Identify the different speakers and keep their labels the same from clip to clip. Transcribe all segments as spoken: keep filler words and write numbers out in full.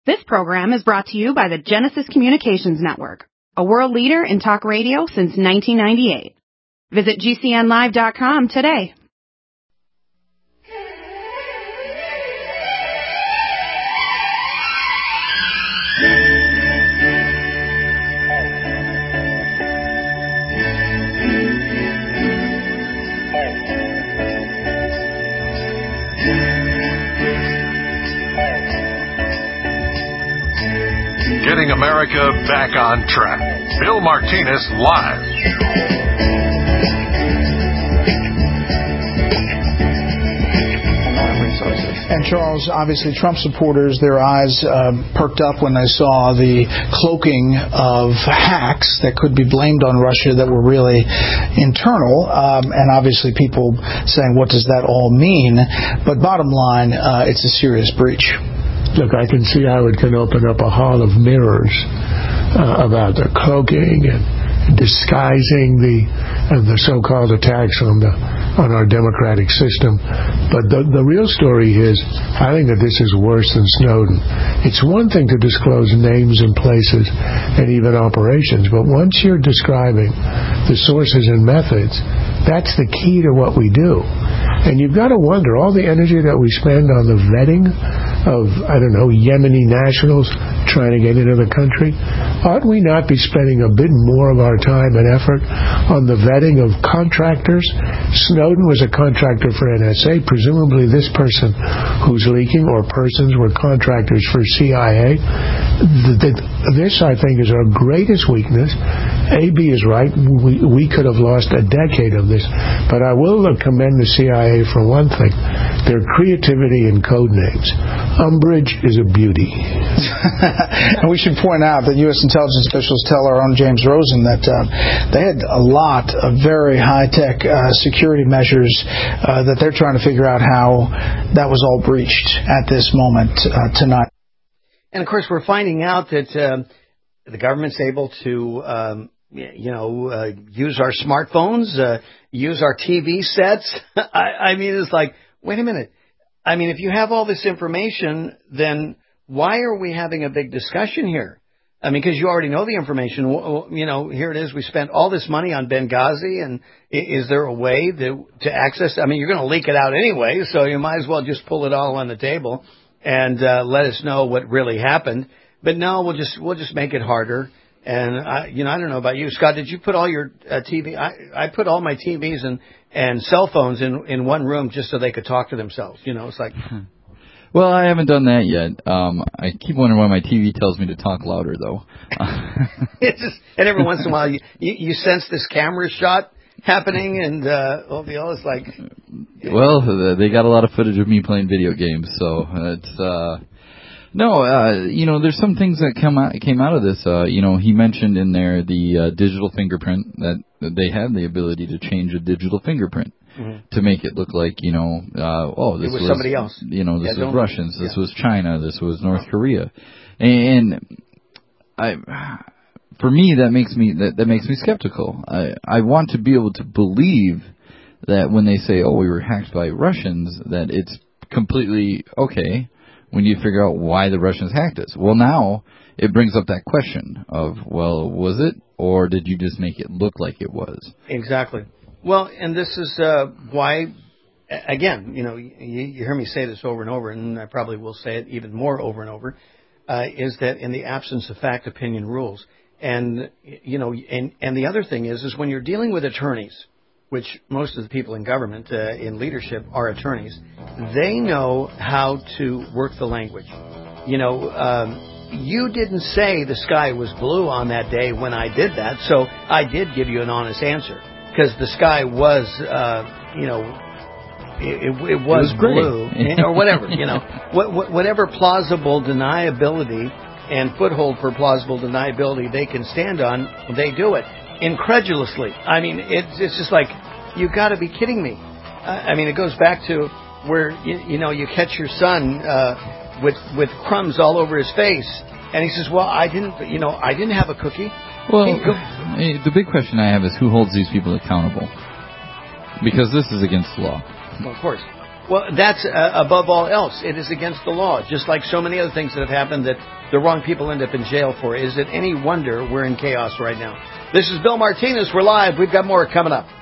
Speaker 1: This program is brought to you by the Genesis Communications Network, a world leader in talk radio since nineteen ninety-eight. Visit G C N live dot com today.
Speaker 2: Getting America back on track. Bill Martinez live.
Speaker 3: And Charles, obviously Trump supporters, their eyes uh, perked up when they saw the cloaking of hacks that could be blamed on Russia that were really internal. Um, and obviously people saying, what does that all mean? But bottom line, uh, it's a serious breach.
Speaker 4: Look, I can see how it can open up a hall of mirrors uh, about the cloaking and disguising the uh, the so-called attacks on the on our democratic system. But the the real story is, I think that this is worse than Snowden. It's one thing to disclose names and places and even operations, but once you're describing the sources and methods, that's the key to what we do. And you've got to wonder, all the energy that we spend on the vetting of, I don't know, Yemeni nationals trying to get into the country, ought we not be spending a bit more of our time and effort on the vetting of contractors? Snowden was a contractor for N S A. Presumably this person who's leaking or persons were contractors for C I A. This, I think, is our greatest weakness. A B is right. We, we could have lost a decade of this. But I will commend the C I A for one thing. Their creativity in code names. Umbrage is a beauty.
Speaker 3: And we should point out that U S intelligence officials tell our own James Rosen that uh, they had a lot of very high-tech uh, security measures uh, that they're trying to figure out how that was all breached at this moment uh, tonight.
Speaker 5: And, of course, we're finding out that uh, the government's able to, um, you know, uh, use our smartphones, uh, use our T V sets. I, I mean, it's like, wait a minute. I mean, if you have all this information, then why are we having a big discussion here? I mean, because you already know the information. You know, here it is. We spent all this money on Benghazi, and is there a way to, to access? I mean, you're going to leak it out anyway, so you might as well just pull it all on the table and uh, let us know what really happened. But no, we'll just we'll just make it harder. And I, you know, I don't know about you, Scott. Did you put all your uh, T V? I, I put all my T Vs and and cell phones in in one room just so they could talk to themselves. You know, it's like.
Speaker 6: Well, I haven't done that yet. Um, I keep wondering why my T V tells me to talk louder, though.
Speaker 5: It's just, and every once in a while, you, you, you sense this camera shot happening, and uh, O V L is like...
Speaker 6: Well, they got a lot of footage of me playing video games, so it's... Uh, no, uh, you know, there's some things that come out, came out of this. Uh, you know, he mentioned in there the uh, digital fingerprint, that, that they had the ability to change a digital fingerprint. Mm-hmm. To make it look like, you know, uh, oh, this
Speaker 5: it was,
Speaker 6: was
Speaker 5: somebody else.
Speaker 6: You know, this
Speaker 5: yeah,
Speaker 6: was Russians, this
Speaker 5: yeah.
Speaker 6: was China, this was North Korea, and I, for me, that makes me that, that makes me skeptical. I I want to be able to believe that when they say, oh, we were hacked by Russians, that it's completely okay when you figure out why the Russians hacked us. Well, now it brings up that question of, well, was it, or did you just make it look like it was?
Speaker 5: Exactly. Well, and this is uh, why, again, you know, you, you hear me say this over and over, and I probably will say it even more over and over, uh, is that in the absence of fact, opinion rules. And, you know, and, and the other thing is, is when you're dealing with attorneys, which most of the people in government, uh, in leadership, are attorneys, they know how to work the language. You know, um, you didn't say the sky was blue on that day when I did that, so I did give you an honest answer. Because the sky was, uh, you know, it, it, it was,
Speaker 6: it was
Speaker 5: blue, or whatever, you know, what, whatever plausible deniability and foothold for plausible deniability they can stand on, they do it incredulously. I mean, it's it's just like, you got to be kidding me. Uh, I mean, it goes back to where you, you know you catch your son uh, with with crumbs all over his face, and he says, "Well, I didn't, you know, I didn't have a cookie."
Speaker 6: Well, the big question I have is who holds these people accountable? Because this is against the law.
Speaker 5: Well, of course. Well, that's uh, above all else. It is against the law, just like so many other things that have happened that the wrong people end up in jail for. Is it any wonder we're in chaos right now? This is Bill Martinez. We're live. We've got more coming up.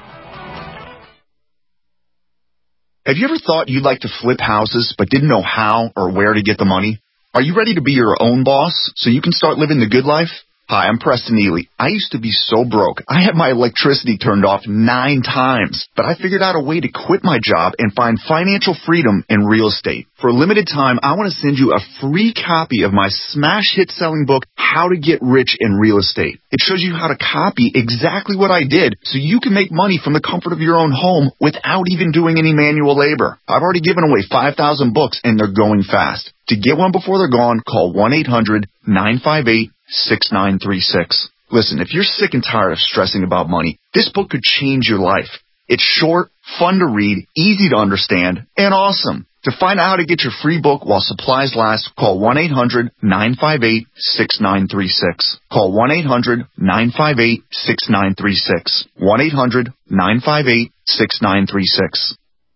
Speaker 7: Have you ever thought you'd like to flip houses but didn't know how or where to get the money? Are you ready to be your own boss so you can start living the good life? Hi, I'm Preston Ely. I used to be so broke. I had my electricity turned off nine times, but I figured out a way to quit my job and find financial freedom in real estate. For a limited time, I want to send you a free copy of my smash hit selling book, How to Get Rich in Real Estate. It shows you how to copy exactly what I did so you can make money from the comfort of your own home without even doing any manual labor. I've already given away five thousand books and they're going fast. To get one before they're gone, call one eight hundred nine five eight six nine three six. Listen, if you're sick and tired of stressing about money, this book could change your life. It's short, fun to read, easy to understand, and awesome. To find out how to get your free book while supplies last, call one eight hundred nine five eight six nine three six. Call one eight hundred nine five eight six nine three six. one eight hundred nine five eight six nine three six.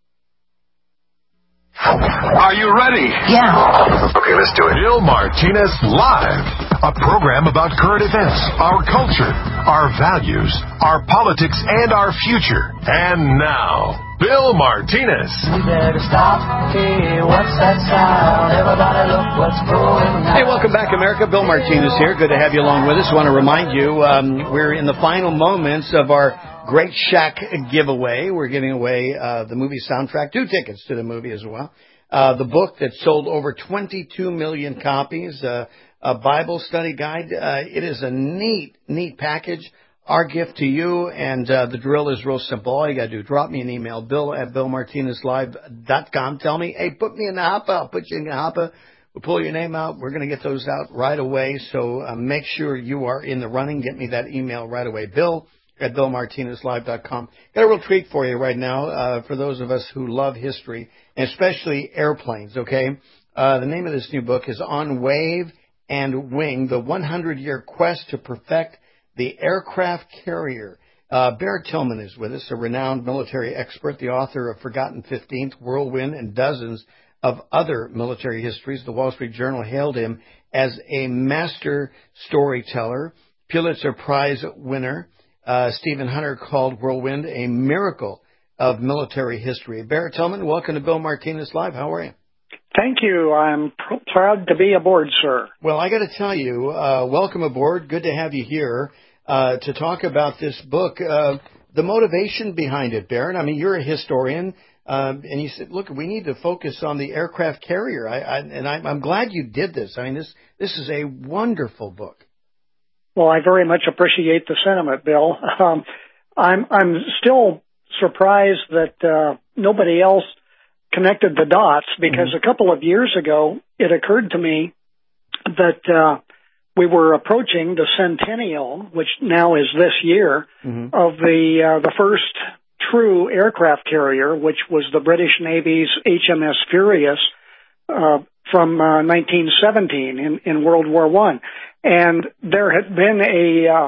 Speaker 2: Are you ready?
Speaker 8: Yeah.
Speaker 2: Okay, let's do it. Bill Martinez Live, a program about current events, our culture, our values, our politics, and our future. And now, Bill Martinez.
Speaker 8: We better stop. Hey, what's that sound? Everybody look what's going on.
Speaker 5: Hey, welcome back, America. Bill Martinez here. Good to have you along with us. I want to remind you, um, we're in the final moments of our Great Shack giveaway. We're giving away uh, the movie soundtrack, two tickets to the movie as well. Uh, the book that sold over twenty-two million copies, uh, a Bible study guide. Uh, it is a neat, neat package. Our gift to you, and uh, the drill is real simple. All you got to do, drop me an email, bill at bill martinez live dot com. Tell me, hey, put me in the hopper. I'll put you in the hopper. We'll pull your name out. We're going to get those out right away. So uh, make sure you are in the running. Get me that email right away. Bill at bill martinez live dot com. Got a real treat for you right now uh, for those of us who love history, and especially airplanes, okay? Uh, the name of this new book is On Wave and Wing, the one hundred year quest to perfect the aircraft carrier. Uh, Barrett Tillman is with us, a renowned military expert, the author of Forgotten fifteenth, Whirlwind, and dozens of other military histories. The Wall Street Journal hailed him as a master storyteller, Pulitzer Prize winner. Uh, Stephen Hunter called Whirlwind a miracle of military history. Barrett Tillman, welcome to Bill Martinez Live. How are you?
Speaker 9: Thank you. I'm pr- proud to be aboard, sir.
Speaker 5: Well, I got to tell you, uh, welcome aboard. Good to have you here uh, to talk about this book. Uh, the motivation behind it, Barrett. I mean, you're a historian, um, and you said, look, we need to focus on the aircraft carrier. I, I, and I, I'm glad you did this. I mean, this this is a wonderful book.
Speaker 9: Well, I very much appreciate the sentiment, Bill. Um, I'm I'm still surprised that uh, nobody else connected the dots, because mm-hmm. a couple of years ago it occurred to me that uh, we were approaching the centennial, which now is this year, mm-hmm. of the uh, the first true aircraft carrier, which was the British Navy's H M S Furious uh, from uh, nineteen seventeen in, in World War One. And there had been a, uh,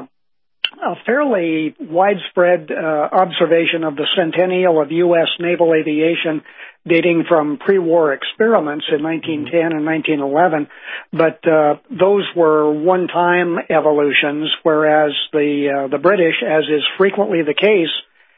Speaker 9: a fairly widespread uh, observation of the centennial of U S naval aviation dating from pre-war experiments in nineteen ten and nineteen eleven. But uh, those were one-time evolutions, whereas the uh, the British, as is frequently the case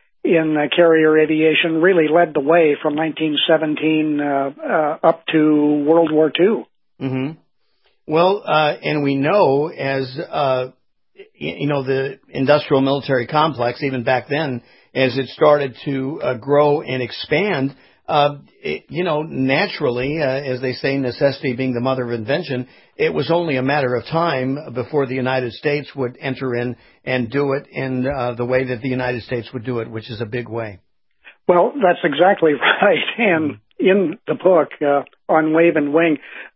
Speaker 9: in uh, carrier aviation, really led the way from nineteen seventeen uh, uh, up to World War Two.
Speaker 5: Mm-hmm. Well, uh, and we know as, uh, you know, the industrial military complex, even back then, as it started to uh, grow and expand, uh, it, you know, naturally, uh, as they say, necessity being the mother of invention, it was only a matter of time before the United States would enter in and do it in uh, the way that the United States would do it, which is a big way.
Speaker 9: Well, that's exactly right. And in the book, uh, On Wave and Wing,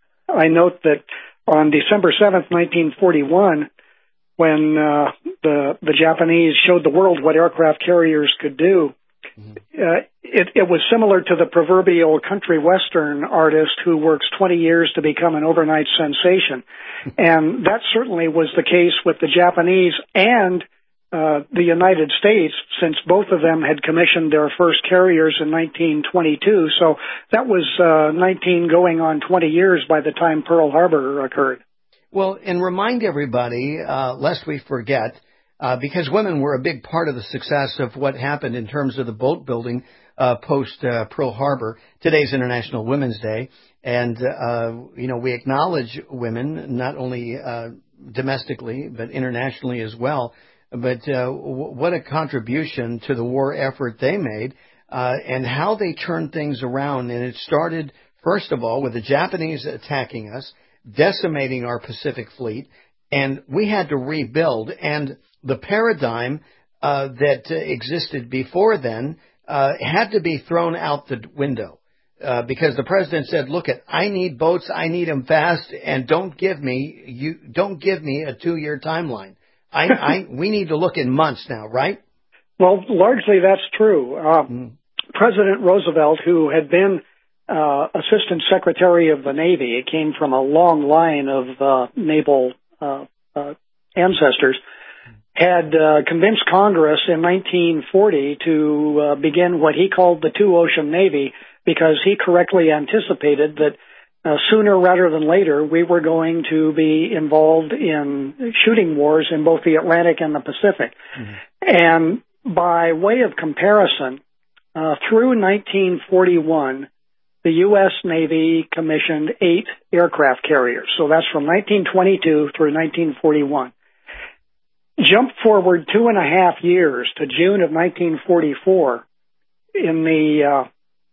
Speaker 9: I note that on December seventh, nineteen forty-one, when uh, the the Japanese showed the world what aircraft carriers could do, mm-hmm. uh, it, it was similar to the proverbial country western artist who works twenty years to become an overnight sensation. And that certainly was the case with the Japanese and uh, the United States, since both of them had commissioned their first carriers in nineteen twenty-two. So that was uh, nineteen going on twenty years by the time Pearl Harbor occurred.
Speaker 5: Well, and remind everybody, uh, lest we forget, uh, because women were a big part of the success of what happened in terms of the boat building uh, post uh, Pearl Harbor. Today's International Women's Day. And, uh, you know, we acknowledge women, not only uh, domestically, but internationally as well. But uh, w- what a contribution to the war effort they made uh, and how they turned things around. And it started, first of all, with the Japanese attacking us, decimating our Pacific Fleet, and we had to rebuild. And the paradigm uh, that uh, existed before then uh, had to be thrown out the window uh, because the president said, "Look, it, I need boats, I need them fast, and don't give me you don't give me a two-year timeline. I, I we need to look in months now, right?"
Speaker 9: Well, largely that's true. Uh, mm. President Roosevelt, who had been Uh, Assistant Secretary of the Navy. It came from a long line of uh, naval uh, uh, ancestors, had uh, convinced Congress in nineteen forty to uh, begin what he called the Two-Ocean Navy because he correctly anticipated that uh, sooner rather than later we were going to be involved in shooting wars in both the Atlantic and the Pacific. Mm-hmm. And by way of comparison, uh, through nineteen forty-one, the U S Navy commissioned eight aircraft carriers. So that's from nineteen twenty-two through nineteen forty-one. Jump forward two and a half years to June of nineteen forty-four in the uh,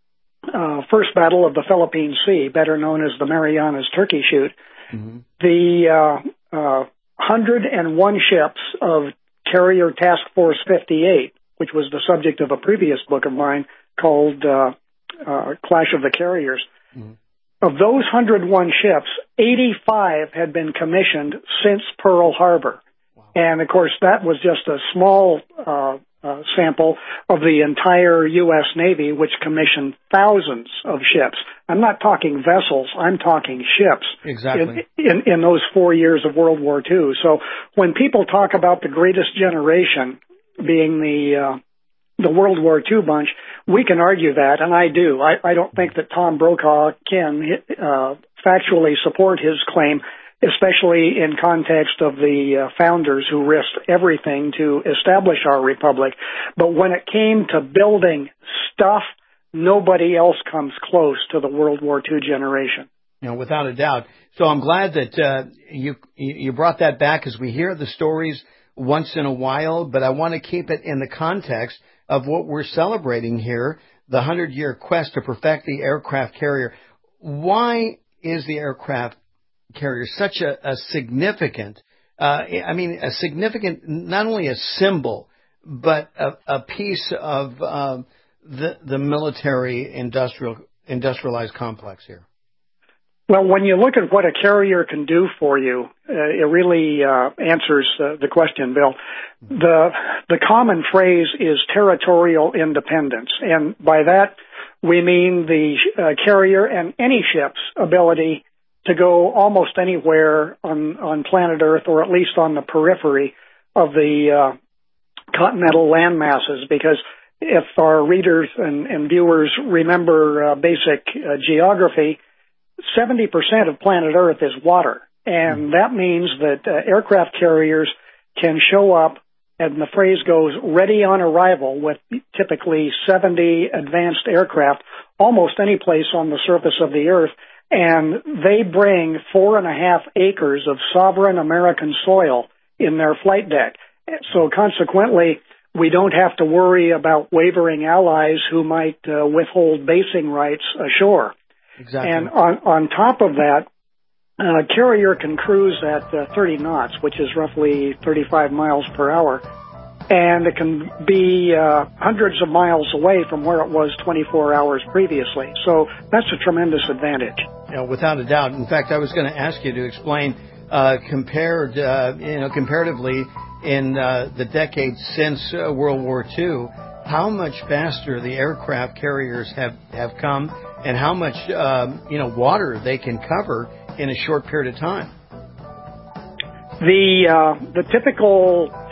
Speaker 9: uh, first battle of the Philippine Sea, better known as the Marianas Turkey Shoot. Mm-hmm. The uh, uh, one hundred one ships of Carrier Task Force fifty-eight, which was the subject of a previous book of mine called Uh, Uh, Clash of the Carriers. Mm-hmm. Of those one hundred one ships, eighty-five had been commissioned since Pearl Harbor. Wow. And, of course, that was just a small uh, uh, sample of the entire U S Navy, which commissioned thousands of ships. I'm not talking vessels. I'm talking ships.
Speaker 5: Exactly.
Speaker 9: In, in, in those four years of World War Two. So when people talk about the greatest generation being the uh, the World War Two bunch, we can argue that, and I do. I, I don't think that Tom Brokaw can uh, factually support his claim, especially in context of the uh, founders who risked everything to establish our republic. But when it came to building stuff, nobody else comes close to the World War Two generation.
Speaker 5: You know, without a doubt. So I'm glad that uh, you you brought that back, as we hear the stories once in a while, but I want to keep it in the context of what we're celebrating here, the hundred-year quest to perfect the aircraft carrier. Why is the aircraft carrier such a, a significant, uh, I mean, a significant, not only a symbol, but a, a piece of um, the, the military industrial industrialized complex here?
Speaker 9: Well, when you look at what a carrier can do for you, uh, it really uh, answers uh, the question, Bill. The the common phrase is territorial independence, and by that we mean the uh, carrier and any ship's ability to go almost anywhere on, on planet Earth, or at least on the periphery of the uh, continental land masses, because if our readers and, and viewers remember uh, basic uh, geography, seventy percent of planet Earth is water. And that means that uh, aircraft carriers can show up, and the phrase goes, ready on arrival, with typically seventy advanced aircraft almost any place on the surface of the Earth. And they bring four and a half acres of sovereign American soil in their flight deck. So consequently, we don't have to worry about wavering allies who might uh, withhold basing rights ashore.
Speaker 5: Exactly.
Speaker 9: And on, on top of that, uh, carrier can cruise at uh, thirty knots, which is roughly thirty-five miles per hour. And it can be uh, hundreds of miles away from where it was twenty-four hours previously. So that's a tremendous advantage.
Speaker 5: You know, without a doubt. In fact, I was going to ask you to explain, uh, compared, uh, you know, comparatively in uh, the decades since uh, World War Two, how much faster the aircraft carriers have, have come, and how much, um, you know, water they can cover in a short period of time.
Speaker 9: The uh, the typical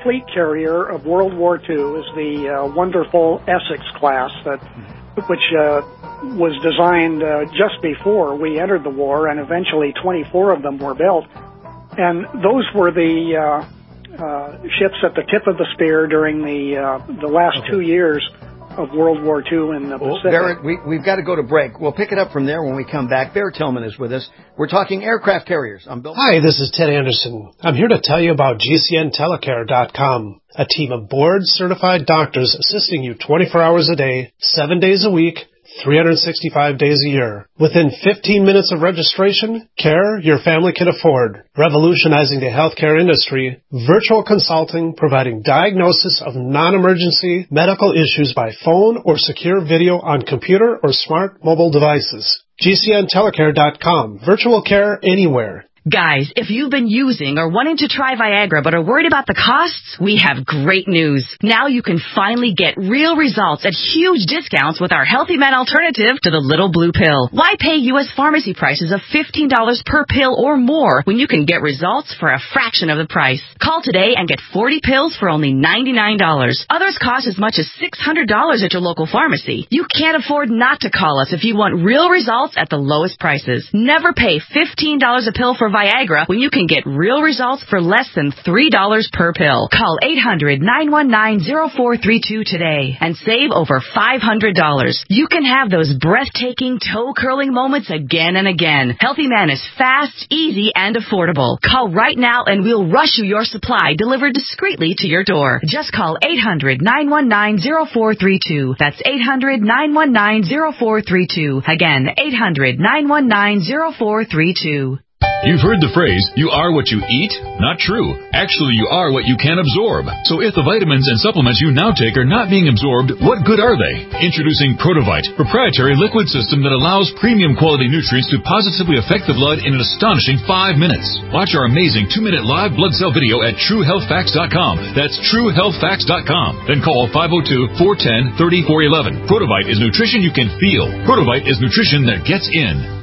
Speaker 9: fleet carrier of World War Two is the uh, wonderful Essex class, that which uh, was designed uh, just before we entered the war, and eventually twenty-four of them were built. And those were the uh, uh, ships at the tip of the spear during the uh, the last okay. two years of World War Two in the
Speaker 5: well,
Speaker 9: Pacific.
Speaker 5: Barrett, we, we've got to go to break. We'll pick it up from there when we come back. Barrett Tillman is with us. We're talking aircraft carriers. I'm Bill.
Speaker 10: Hi, this is Ted Anderson. I'm here to tell you about G C N telecare dot com, a team of board-certified doctors assisting you twenty-four hours a day, seven days a week, three hundred sixty-five days a year. Within fifteen minutes of registration, care your family can afford. Revolutionizing the healthcare industry, virtual consulting providing diagnosis of non-emergency medical issues by phone or secure video on computer or smart mobile devices. G C N telecare dot com. Virtual care anywhere.
Speaker 11: Guys, if you've been using or wanting to try Viagra but are worried about the costs, we have great news. Now you can finally get real results at huge discounts with our Healthy Men alternative to the little blue pill. Why pay U S pharmacy prices of fifteen dollars per pill or more when you can get results for a fraction of the price? Call today and get forty pills for only ninety-nine dollars. Others cost as much as six hundred dollars at your local pharmacy. You can't afford not to call us if you want real results at the lowest prices. Never pay fifteen dollars a pill for Viagra when you can get real results for less than three dollars per pill. Call eight hundred, nine one nine, zero four three two today and save over five hundred dollars. You can have those breathtaking, toe-curling moments again and again. Healthy Man is fast, easy, and affordable. Call right now and we'll rush you your supply delivered discreetly to your door. Just call eight hundred, nine one nine, zero four three two. That's eight hundred, nine one nine, zero four three two. Again, eight hundred, nine one nine, zero four three two.
Speaker 12: You've heard the phrase, you are what you eat? Not true. Actually, you are what you can absorb. So if the vitamins and supplements you now take are not being absorbed, what good are they? Introducing Protovite, proprietary liquid system that allows premium quality nutrients to positively affect the blood in an astonishing five minutes. Watch our amazing two-minute live blood cell video at True Health Facts dot com. That's True Health Facts dot com. Then call five oh two, four one oh, three four one one. Protovite is nutrition you can feel. Protovite is nutrition that gets in.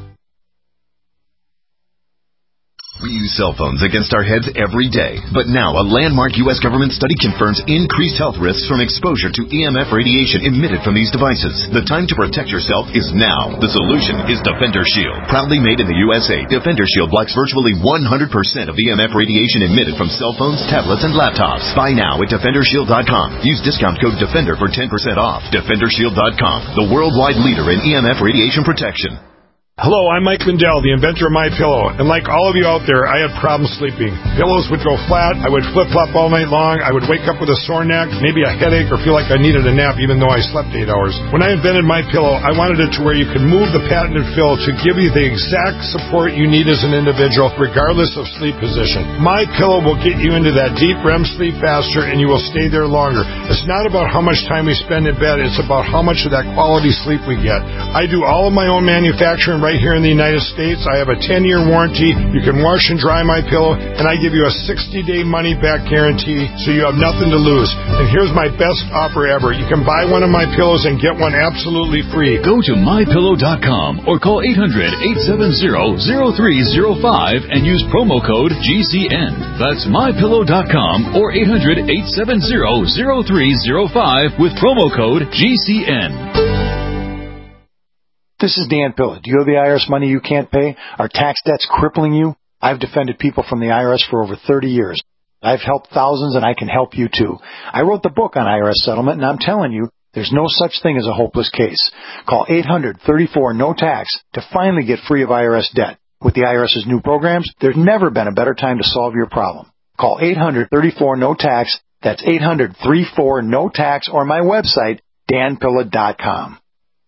Speaker 13: We use cell phones against our heads every day, but now a landmark U S government study confirms increased health risks from exposure to E M F radiation emitted from these devices. The time to protect yourself is now. The solution is Defender Shield. Proudly made in the U S A, Defender Shield blocks virtually one hundred percent of E M F radiation emitted from cell phones, tablets, and laptops. Buy now at Defender Shield dot com. Use discount code DEFENDER for ten percent off. Defender Shield dot com, the worldwide leader in E M F radiation protection.
Speaker 14: Hello, I'm Mike Lindell, the inventor of MyPillow, and like all of you out there, I had problems sleeping. Pillows would go flat, I would flip-flop all night long, I would wake up with a sore neck, maybe a headache, or feel like I needed a nap even though I slept eight hours. When I invented MyPillow, I wanted it to where you could move the patented fill to give you the exact support you need as an individual, regardless of sleep position. MyPillow will get you into that deep R E M sleep faster, and you will stay there longer. It's not about how much time we spend in bed, it's about how much of that quality sleep we get. I do all of my own manufacturing right here in the United States. I have a ten-year warranty. You can wash and dry my pillow, and I give you a sixty-day money-back guarantee, so you have nothing to lose. And here's my best offer ever. You can buy one of my pillows and get one absolutely free.
Speaker 12: Go to My Pillow dot com or call eight hundred, eight seven zero, zero three zero five and use promo code G C N. That's My Pillow dot com or eight hundred, eight seven zero, zero three zero five with promo code G C N.
Speaker 15: This is Dan Pilla. Do you owe the I R S money you can't pay? Are tax debts crippling you? I've defended people from the I R S for over thirty years. I've helped thousands, and I can help you too. I wrote the book on I R S settlement, and I'm telling you, there's no such thing as a hopeless case. Call eight hundred, thirty-four, no tax to finally get free of I R S debt. With the IRS's new programs, there's never been a better time to solve your problem. Call eight hundred, thirty-four, no tax. That's eight hundred, thirty-four, no tax, or my website, Dan Pilla dot com.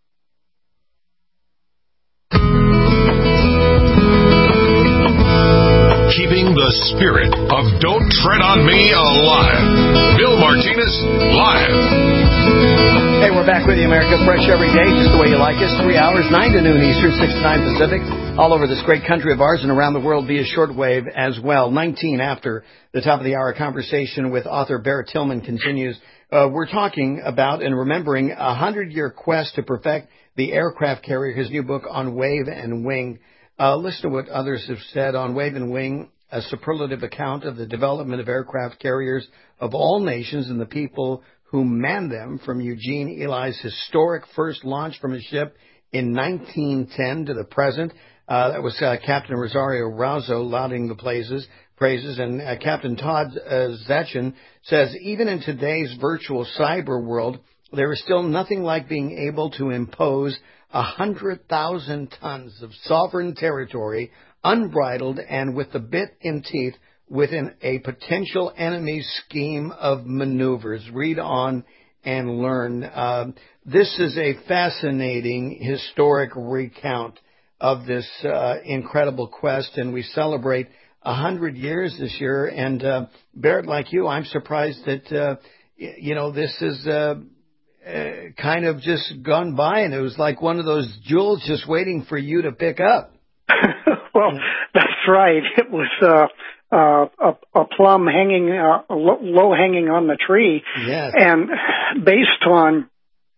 Speaker 2: Keeping the spirit of Don't Tread on Me alive. Bill Martinez, live.
Speaker 5: Hey, we're back with you, America. Fresh every day, just the way you like us. Three hours, nine to noon Eastern, six to nine Pacific. All over this great country of ours and around the world via shortwave as well. nineteen after the top of the hour. Conversation with author Barrett Tillman continues. Uh, we're talking about and remembering a hundred-year quest to perfect the aircraft carrier, his new book on Wave and Wing. Uh, listen to what others have said on Wave and Wing. a superlative account of the development of aircraft carriers of all nations and the people who man them, from Eugene Eli's historic first launch from a ship in nineteen ten to the present. Uh, that was uh, Captain Rosario Rouzo lauding the praises. praises. And uh, Captain Todd uh, Zachin says, even in today's virtual cyber world, there is still nothing like being able to impose one hundred thousand tons of sovereign territory, unbridled and with the bit in teeth, within a potential enemy's scheme of maneuvers. Read on and learn. Uh, this is a fascinating historic recount of this uh, incredible quest, and we celebrate a hundred years this year. And uh, Barrett, like you, I'm surprised that uh, y- you know this is uh, uh, kind of just gone by, and it was like one of those jewels just waiting for you to pick up.
Speaker 9: Well, that's right. It was uh, uh, a, a plum hanging uh, low, low hanging on the tree,
Speaker 5: yes.
Speaker 9: And based on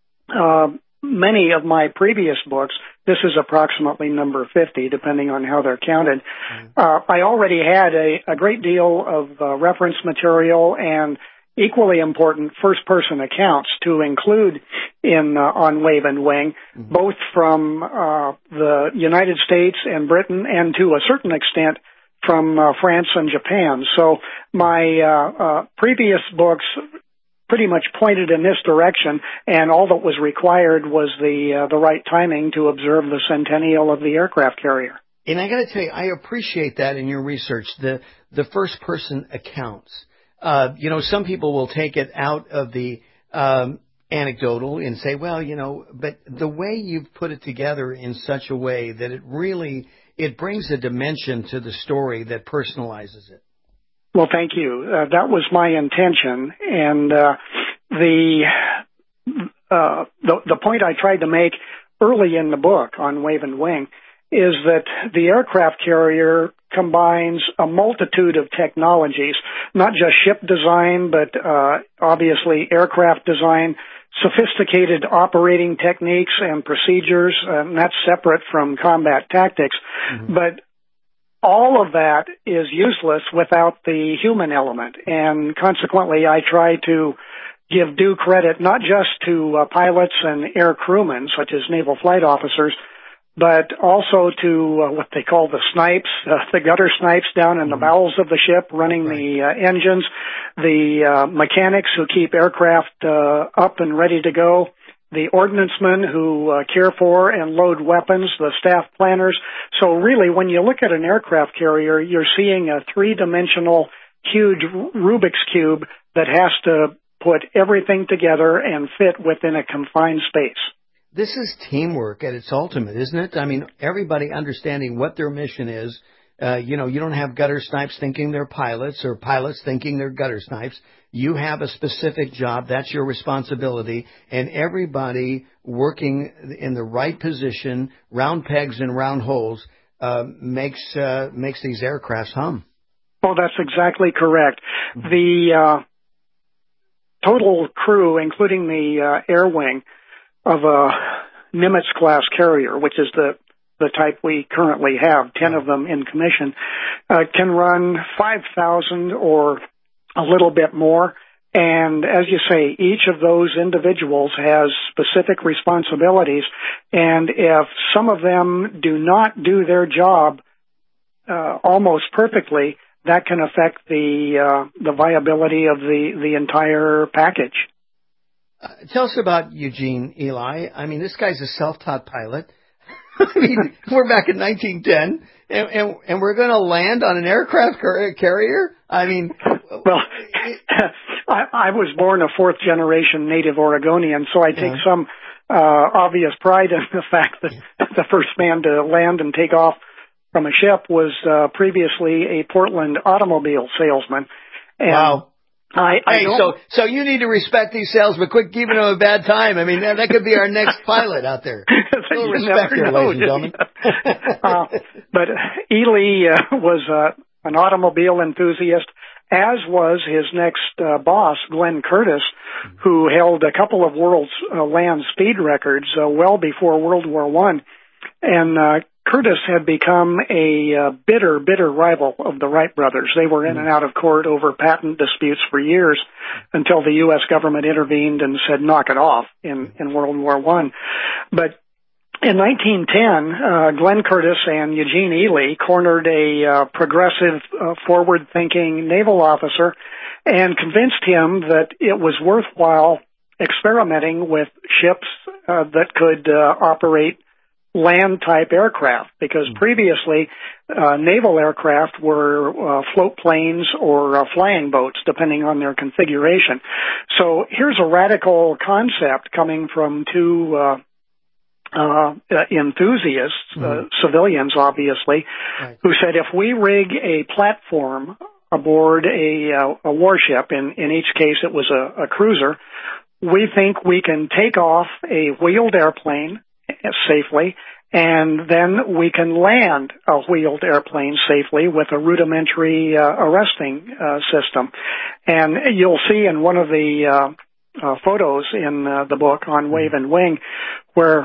Speaker 9: uh, many of my previous books, this is approximately number fifty, depending on how they're counted. Mm-hmm. Uh, I already had a, a great deal of uh, reference material and equally important first-person accounts to include in uh, On Wave and Wing, mm-hmm. both from uh, the United States and Britain, and to a certain extent from uh, France and Japan. So my uh, uh, previous books pretty much pointed in this direction, and all that was required was the uh, the right timing to observe the centennial of the aircraft carrier.
Speaker 5: And I got to tell you, I appreciate that in your research, the the first-person accounts. Uh, you know, some people will take it out of the um, anecdotal and say, well, you know, but the way you've put it together in such a way that it really, it brings a dimension to the story that personalizes it.
Speaker 9: Well, thank you. Uh, that was my intention. And uh, the, uh, the the point I tried to make early in the book On Wave and Wing is that the aircraft carrier combines a multitude of technologies, not just ship design, but uh, obviously aircraft design, sophisticated operating techniques and procedures, and that's separate from combat tactics. Mm-hmm. But all of that is useless without the human element, and consequently I try to give due credit not just to uh, pilots and air crewmen, such as naval flight officers, but also to uh, what they call the snipes, uh, the gutter snipes down in the bowels of the ship running right. the uh, engines, the uh, mechanics who keep aircraft uh, up and ready to go, the ordnancemen who uh, care for and load weapons, the staff planners. So really, when you look at an aircraft carrier, you're seeing a three-dimensional, huge Rubik's Cube that has to put everything together and fit within a confined space.
Speaker 5: This is teamwork at its ultimate, isn't it? I mean, everybody understanding what their mission is. Uh, you know, you don't have gutter snipes thinking they're pilots or pilots thinking they're gutter snipes. You have a specific job. That's your responsibility. And everybody working in the right position, round pegs and round holes, uh, makes uh, makes these aircrafts hum.
Speaker 9: Oh, that's exactly correct. Mm-hmm. The uh, total crew, including the uh, air wing of a Nimitz-class carrier, which is the the type we currently have, ten of them in commission, uh, can run five thousand or a little bit more. And as you say, each of those individuals has specific responsibilities. And if some of them do not do their job uh, almost perfectly, that can affect the uh, the viability of the, the entire package.
Speaker 5: Uh, tell us about Eugene Eli. I mean, this guy's a self-taught pilot. I mean, we're back in nineteen ten, and, and, and we're going to land on an aircraft car- carrier? I mean...
Speaker 9: Well, I, I was born a fourth-generation native Oregonian, so I take yeah. some uh, obvious pride in the fact that the first man to land and take off from a ship was uh, previously a Portland automobile salesman. And
Speaker 5: wow.
Speaker 9: I, I
Speaker 5: hey, so so you need to respect these salesmen. Quit giving them a bad time. I mean, that, that could be our next pilot out there. Still respect here, ladies and gentlemen.
Speaker 9: uh, but Ely uh, was uh, an automobile enthusiast, as was his next uh, boss, Glenn Curtis, who held a couple of world's uh, land speed records uh, well before World War One. And uh, Curtiss had become a uh, bitter, bitter rival of the Wright brothers. They were in and out of court over patent disputes for years until the U S government intervened and said, knock it off in, in World War One. But in nineteen ten, uh, Glenn Curtiss and Eugene Ely cornered a uh, progressive, uh, forward-thinking naval officer and convinced him that it was worthwhile experimenting with ships uh, that could uh, operate land-type aircraft, because previously uh, naval aircraft were uh, float planes or uh, flying boats, depending on their configuration. So here's a radical concept coming from two uh, uh, enthusiasts, mm-hmm. uh, civilians obviously, right. who said if we rig a platform aboard a, uh, a warship, in, in each case it was a, a cruiser, we think we can take off a wheeled airplane safely, and then we can land a wheeled airplane safely with a rudimentary uh, arresting uh, system. And you'll see in one of the uh, uh, photos in uh, the book on Wave and Wing where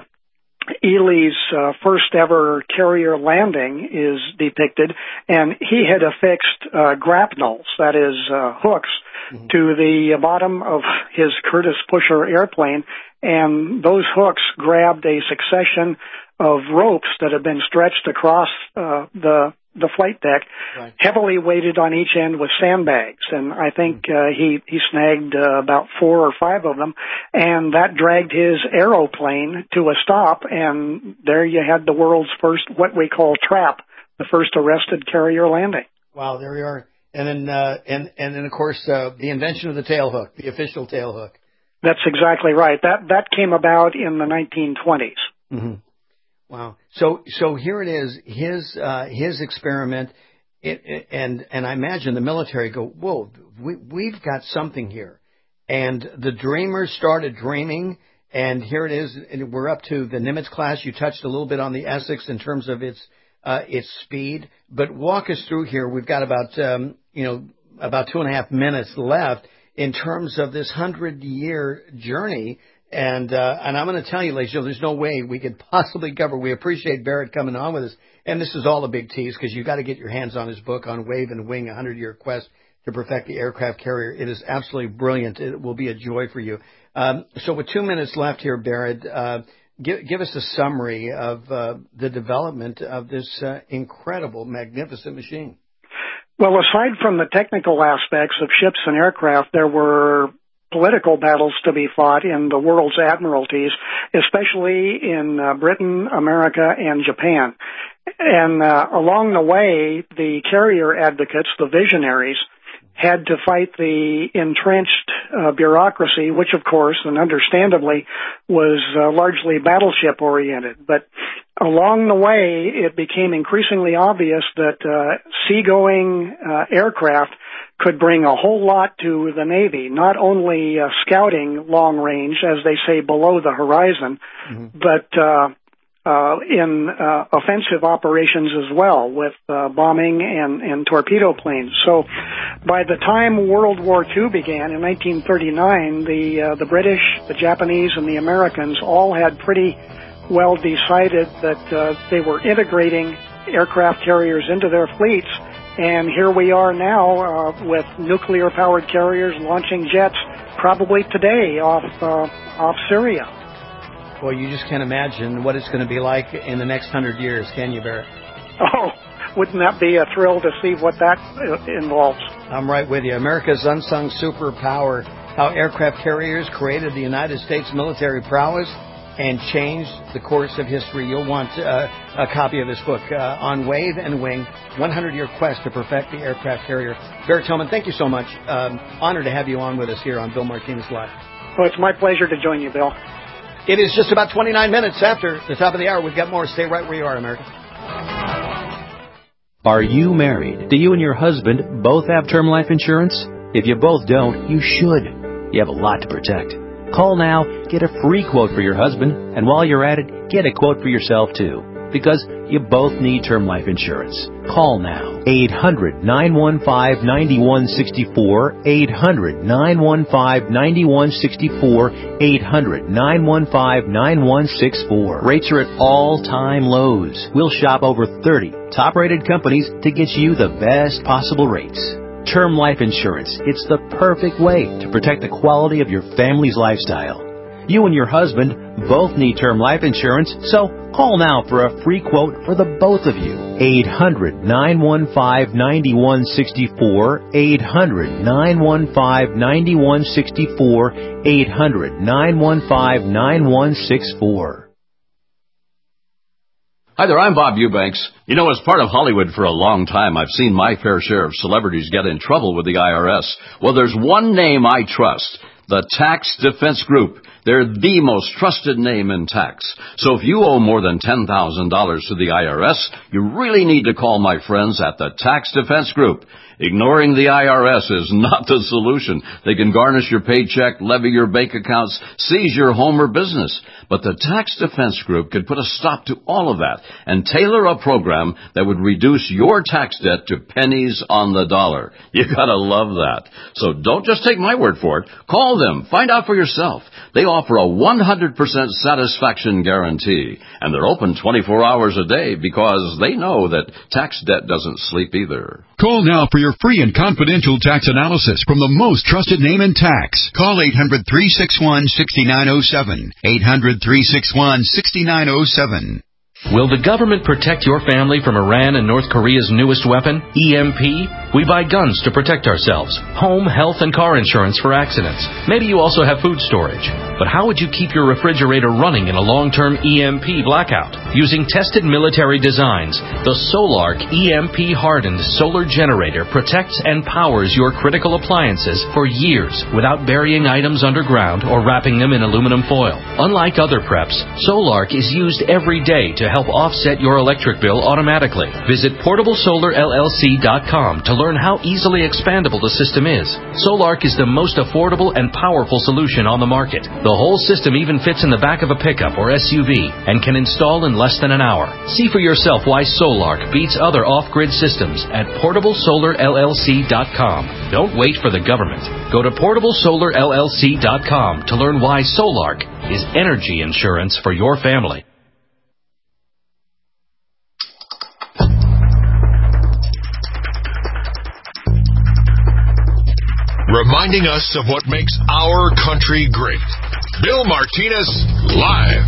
Speaker 9: Ely's uh, first ever carrier landing is depicted, and he had affixed uh, grapnels, that is uh, hooks, mm-hmm. to the bottom of his Curtiss pusher airplane, and those hooks grabbed a succession of ropes that had been stretched across uh, the the flight deck, right. heavily weighted on each end with sandbags. And I think uh, he, he snagged uh, about four or five of them, and that dragged his aeroplane to a stop, and there you had the world's first, what we call trap, the first arrested carrier landing.
Speaker 5: Wow, there we are. And then, uh, and, and then of course, uh, the invention of the tailhook, the official tailhook.
Speaker 9: That's exactly right. That, that came about in the nineteen twenties.
Speaker 5: Mm-hmm. Wow. So, so here it is, his, uh, his experiment, it, it, and, and I imagine the military go, whoa, we, we've got something here. And the dreamers started dreaming, and here it is, and we're up to the Nimitz class. You touched a little bit on the Essex in terms of its, uh, its speed, but walk us through here. We've got about, um, you know, about two and a half minutes left in terms of this hundred year journey. And, uh, and I'm going to tell you, ladies and gentlemen, there's no way we could possibly cover. We appreciate Barrett coming on with us. And this is all a big tease because you've got to get your hands on his book on Wave and Wing, a hundred year quest to perfect the aircraft carrier. It is absolutely brilliant. It will be a joy for you. Um, so with two minutes left here, Barrett, uh, give, give us a summary of, uh, the development of this, uh, incredible, magnificent machine.
Speaker 9: Well, aside from the technical aspects of ships and aircraft, there were political battles to be fought in the world's admiralties, especially in uh, Britain, America, and Japan. And uh, along the way, the carrier advocates, the visionaries, had to fight the entrenched uh, bureaucracy, which, of course, and understandably, was uh, largely battleship-oriented. But along the way, it became increasingly obvious that uh, seagoing uh, aircraft could bring a whole lot to the Navy, not only uh, scouting long range, as they say, below the horizon, mm-hmm. but uh, uh, in uh, offensive operations as well, with uh, bombing and, and torpedo planes. So by the time World War Two began in nineteen thirty-nine, the, uh, the British, the Japanese, and the Americans all had pretty well decided that uh, they were integrating aircraft carriers into their fleets. And here we are now uh, with nuclear-powered carriers launching jets probably today off uh, off Syria.
Speaker 5: Well, you just can't imagine what it's going to be like in the next hundred years, can you, Barrett?
Speaker 9: Oh, wouldn't that be a thrill to see what that uh, involves?
Speaker 5: I'm right with you. America's unsung superpower, how aircraft carriers created the United States military prowess and changed the course of history. You'll want uh, a copy of this book uh, on Wave and Wing, one hundred year quest to perfect the aircraft carrier. Barrett Tillman, thank you so much. Um, honored to have you on with us here on Bill Martinez Live.
Speaker 9: Well, it's my pleasure to join you, Bill.
Speaker 5: It is just about twenty-nine minutes after the top of the hour. We've got more. Stay right where you are, America.
Speaker 16: Are you married? Do you and your husband both have term life insurance? If you both don't, you should. You have a lot to protect. Call now, get a free quote for your husband, and while you're at it, get a quote for yourself, too. because you both need term life insurance. Call now. eight hundred, nine one five, nine one six four. eight hundred, nine one five, nine one six four. eight hundred, nine one five, nine one six four. Rates are at all-time lows. We'll shop over thirty top-rated companies to get you the best possible rates. Term life insurance. It's the perfect way to protect the quality of your family's lifestyle. You and your husband both need term life insurance, so call now for a free quote for the both of you. eight hundred, nine one five, nine one six four. eight hundred, nine one five, nine one six four. eight hundred, nine one five, nine one six four.
Speaker 17: Hi there, I'm Bob Eubanks. You know, as part of Hollywood for a long time, I've seen my fair share of celebrities get in trouble with the I R S. Well, there's one name I trust, the Tax Defense Group. They're the most trusted name in tax. So if you owe more than ten thousand dollars to the I R S, you really need to call my friends at the Tax Defense Group. Ignoring the I R S is not the solution. They can garnish your paycheck, levy your bank accounts, seize your home or business. But the Tax Defense Group could put a stop to all of that and tailor a program that would reduce your tax debt to pennies on the dollar. You gotta love that. So don't just take my word for it. Call them. Find out for yourself. They offer a one hundred percent satisfaction guarantee. And they're open twenty-four hours a day because they know that tax debt doesn't sleep either.
Speaker 12: Call now for your free and confidential tax analysis from the most trusted name in tax. Call eight hundred, three six one, six nine zero seven. eight hundred, three six one, six nine zero seven.
Speaker 18: Will the government protect your family from Iran and North Korea's newest weapon, E M P? We buy guns to protect ourselves, home, health, and car insurance for accidents. Maybe you also have food storage. But how would you keep your refrigerator running in a long-term E M P blackout? Using tested military designs, the Solark E M P-hardened solar generator protects and powers your critical appliances for years without burying items underground or wrapping them in aluminum foil. Unlike other preps, Solark is used every day to help offset your electric bill automatically. Visit portable solar L L C dot com to learn how easily expandable the system is. Solark is the most affordable and powerful solution on the market. The whole system even fits in the back of a pickup or S U V and can install in less than an hour. See for yourself why Solark beats other off-grid systems at portable solar L L C dot com. Don't wait for the government. Go to portable solar L L C dot com to learn why Solark is energy insurance for your family.
Speaker 2: Reminding us of what makes our country great. Bill Martinez, live.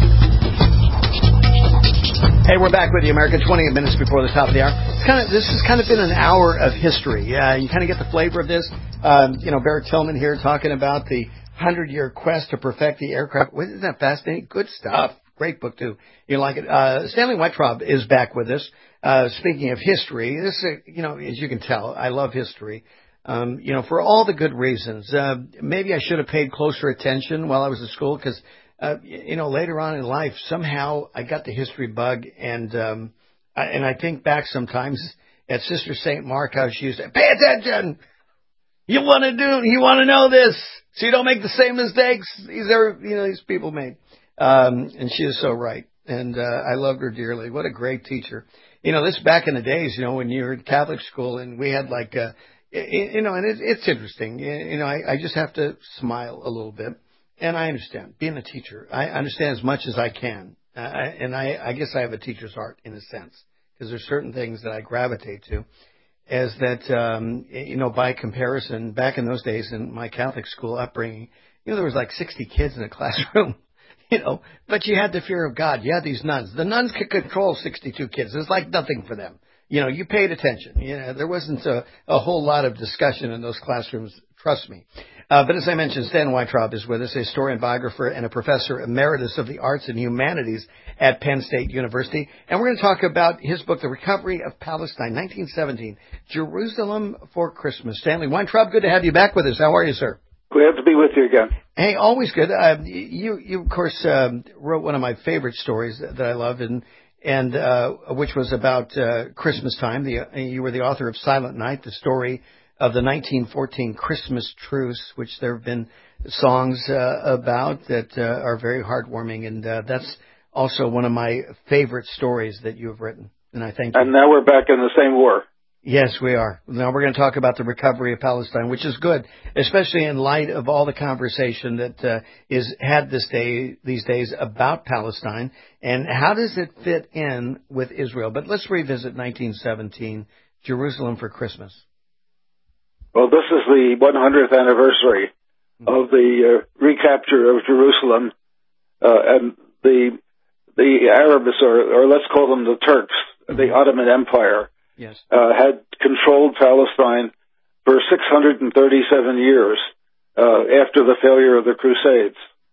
Speaker 5: Hey, we're back with you, America, twenty minutes before the top of the hour. It's kind of, this has kind of been an hour of history. Uh, you kind of get the flavor of this. Um, you know, Barrett Tillman here talking about the hundred-year quest to perfect the aircraft. Isn't that fascinating? Good stuff. Great book, too. You like it. Uh, Stanley Weintraub is back with us. Uh, speaking of history, this is, you know, as you can tell, I love history. Um, you know, for all the good reasons. Uh, maybe I should have paid closer attention while I was at school because, uh, you know, later on in life, somehow I got the history bug. And um, I, and I think back sometimes at Sister Saint Mark, how she used to, pay attention. You want to do, you want to know this so you don't make the same mistakes these are, you know, these people made. Um, and she is so right. And uh, I loved her dearly. What a great teacher. You know, this back in the days, you know, when you were in Catholic school and we had like, uh, you know, and it's, it's interesting. You know, I, I just have to smile a little bit. And I understand. Being a teacher, I understand as much as I can. Uh, I, and I, I guess I have a teacher's heart in a sense. Because there's certain things that I gravitate to. As that, um, you know, by comparison, back in those days in my Catholic school upbringing, you know, there was like sixty kids in a classroom. You know, but you had the fear of God. You had these nuns. The nuns could control sixty-two kids. It's like nothing for them. You know, you paid attention. You know, there wasn't a, a whole lot of discussion in those classrooms, trust me. Uh, but as I mentioned, Stan Weintraub is with us, a historian, biographer, and a professor emeritus of the arts and humanities at Penn State University. And we're going to talk about his book, The Recovery of Palestine, nineteen seventeen, Jerusalem for Christmas. Stanley Weintraub, good to have you back with us. How are you, sir?
Speaker 19: Glad to be with you again.
Speaker 5: Hey, always good. Uh, you, you, of course, um, wrote one of my favorite stories that, that I love, and and uh, which was about uh, Christmas time. The, uh, you were the author of Silent Night, the story of the nineteen fourteen Christmas truce, which there have been songs uh, about that uh, are very heartwarming, and uh, that's also one of my favorite stories that you have written, and I thank you.
Speaker 19: And now we're back in the same war.
Speaker 5: Yes, we are. Now we're going to talk about the recovery of Palestine, which is good, especially in light of all the conversation that uh, is had this day, these days about Palestine, and how does it fit in with Israel. But let's revisit nineteen seventeen, Jerusalem for Christmas.
Speaker 19: Well, this is the one hundredth anniversary of the uh, recapture of Jerusalem, uh, and the the Arabs, or, or let's call them the Turks, the Ottoman Empire,
Speaker 5: yes,
Speaker 19: uh, had controlled Palestine for six hundred thirty-seven years uh, after the failure of the Crusades.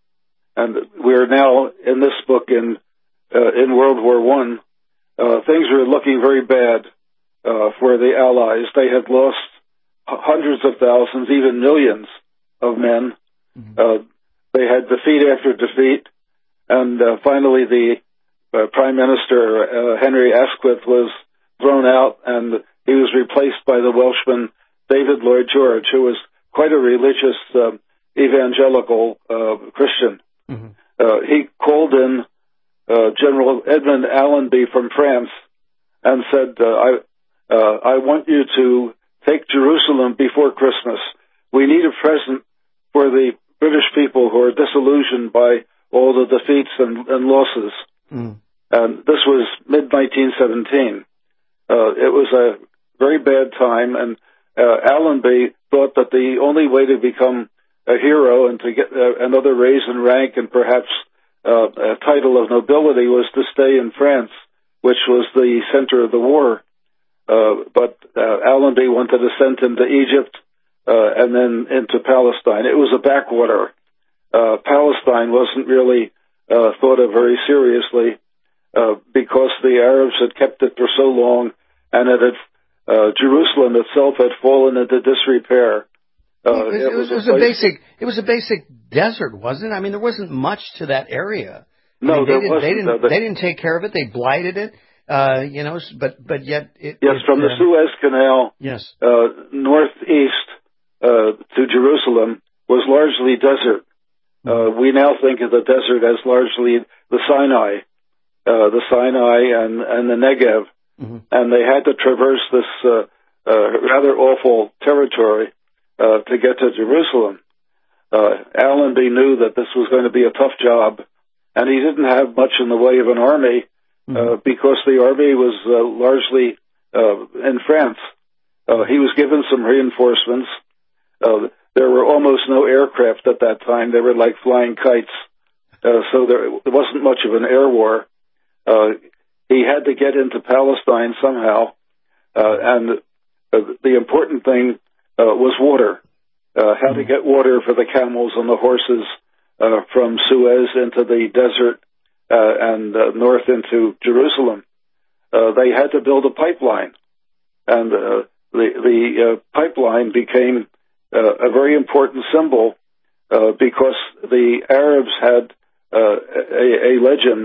Speaker 19: And we're now in this book in uh, in World War One. Uh, things were looking very bad uh, for the Allies. They had lost hundreds of thousands, even millions of men. Mm-hmm. Uh, they had defeat after defeat. And uh, finally, the uh, Prime Minister, uh, Henry Asquith, was thrown out, and he was replaced by the Welshman David Lloyd George, who was quite a religious uh, evangelical uh, Christian.
Speaker 5: Mm-hmm.
Speaker 19: Uh, he called in uh, General Edmund Allenby from France and said, uh, I, uh, I want you to take Jerusalem before Christmas. We need a present for the British people who are disillusioned by all the defeats and, and losses.
Speaker 5: Mm.
Speaker 19: And this was mid nineteen seventeen. Uh, it was a very bad time, and uh, Allenby thought that the only way to become a hero and to get uh, another raise in rank and perhaps uh, a title of nobility was to stay in France, which was the center of the war. Uh, but uh, Allenby wanted to send him to Egypt uh, and then into Palestine. It was a backwater. Uh, Palestine wasn't really uh, thought of very seriously uh, because the Arabs had kept it for so long, and it had, uh, Jerusalem itself had fallen into disrepair. Uh,
Speaker 5: it, it, was, it was a, a basic. It was a basic desert, wasn't it? I mean, there wasn't much to that area.
Speaker 19: No,
Speaker 5: I mean, they
Speaker 19: there
Speaker 5: didn't,
Speaker 19: wasn't.
Speaker 5: They didn't,
Speaker 19: Uh, the,
Speaker 5: they didn't take care of it. They blighted it. Uh, you know, but but yet it.
Speaker 19: Yes,
Speaker 5: it,
Speaker 19: from the
Speaker 5: uh,
Speaker 19: Suez Canal.
Speaker 5: Yes.
Speaker 19: Uh, northeast uh, to Jerusalem was largely desert. Uh, we now think of the desert as largely the Sinai, uh, the Sinai and, and the Negev.
Speaker 5: Mm-hmm.
Speaker 19: And they had to traverse this uh, uh, rather awful territory uh, to get to Jerusalem. Uh, Allenby knew that this was going to be a tough job, and he didn't have much in the way of an army uh, mm-hmm. because the army was uh, largely uh, in France. Uh, he was given some reinforcements. Uh, There were almost no aircraft at that time. They were like flying kites. Uh, so there, there wasn't much of an air war. Uh, he had to get into Palestine somehow. Uh, and uh, the important thing uh, was water. Uh, how to get water for the camels and the horses uh, from Suez into the desert uh, and uh, north into Jerusalem. Uh, they had to build a pipeline. And uh, the, the uh, pipeline became Uh, a very important symbol uh, because the Arabs had uh, a, a legend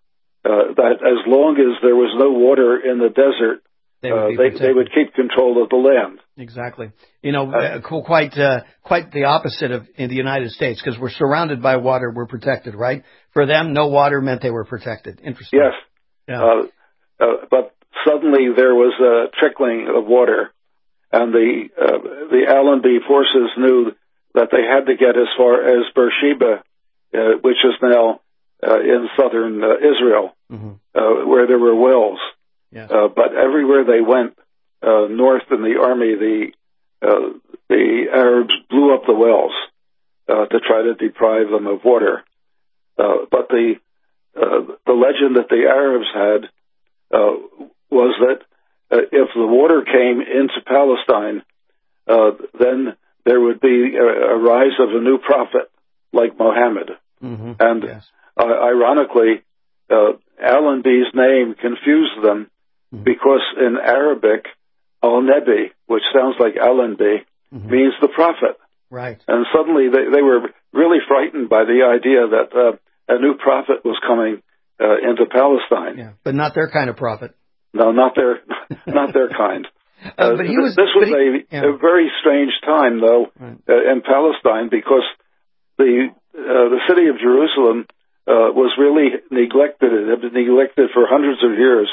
Speaker 19: uh, that as long as there was no water in the desert,
Speaker 5: they would,
Speaker 19: uh, they, they would keep control of the land.
Speaker 5: Exactly. You know, uh, quite uh, quite the opposite of in the United States, because we're surrounded by water, we're protected, right? For them, no water meant they were protected. Interesting.
Speaker 19: Yes.
Speaker 5: Yeah.
Speaker 19: Uh, uh, but suddenly there was a trickling of water. And the uh, the Allenby forces knew that they had to get as far as Beersheba, uh, which is now uh, in southern uh, Israel,
Speaker 5: mm-hmm.
Speaker 19: uh, where there were wells.
Speaker 5: Yes.
Speaker 19: Uh, but everywhere they went uh, north in the army, the uh, the Arabs blew up the wells uh, to try to deprive them of water. Uh, but the uh, the legend that the Arabs had uh, was that Uh, if the water came into Palestine, uh, then there would be a, a rise of a new prophet like Muhammad.
Speaker 5: Mm-hmm.
Speaker 19: And
Speaker 5: yes.
Speaker 19: uh, ironically, uh, Allenby's name confused them mm-hmm. because in Arabic, Al-Nabi, which sounds like Allenby, mm-hmm. means the prophet.
Speaker 5: Right.
Speaker 19: And suddenly they, they were really frightened by the idea that uh, a new prophet was coming uh, into Palestine.
Speaker 5: Yeah, but not their kind of prophet.
Speaker 19: No, not their, not their kind.
Speaker 5: Uh, but he was,
Speaker 19: this was
Speaker 5: he,
Speaker 19: a,
Speaker 5: yeah.
Speaker 19: a very strange time, though,
Speaker 5: right.
Speaker 19: uh, in Palestine, because the uh, the city of Jerusalem uh, was really neglected. It had been neglected for hundreds of years.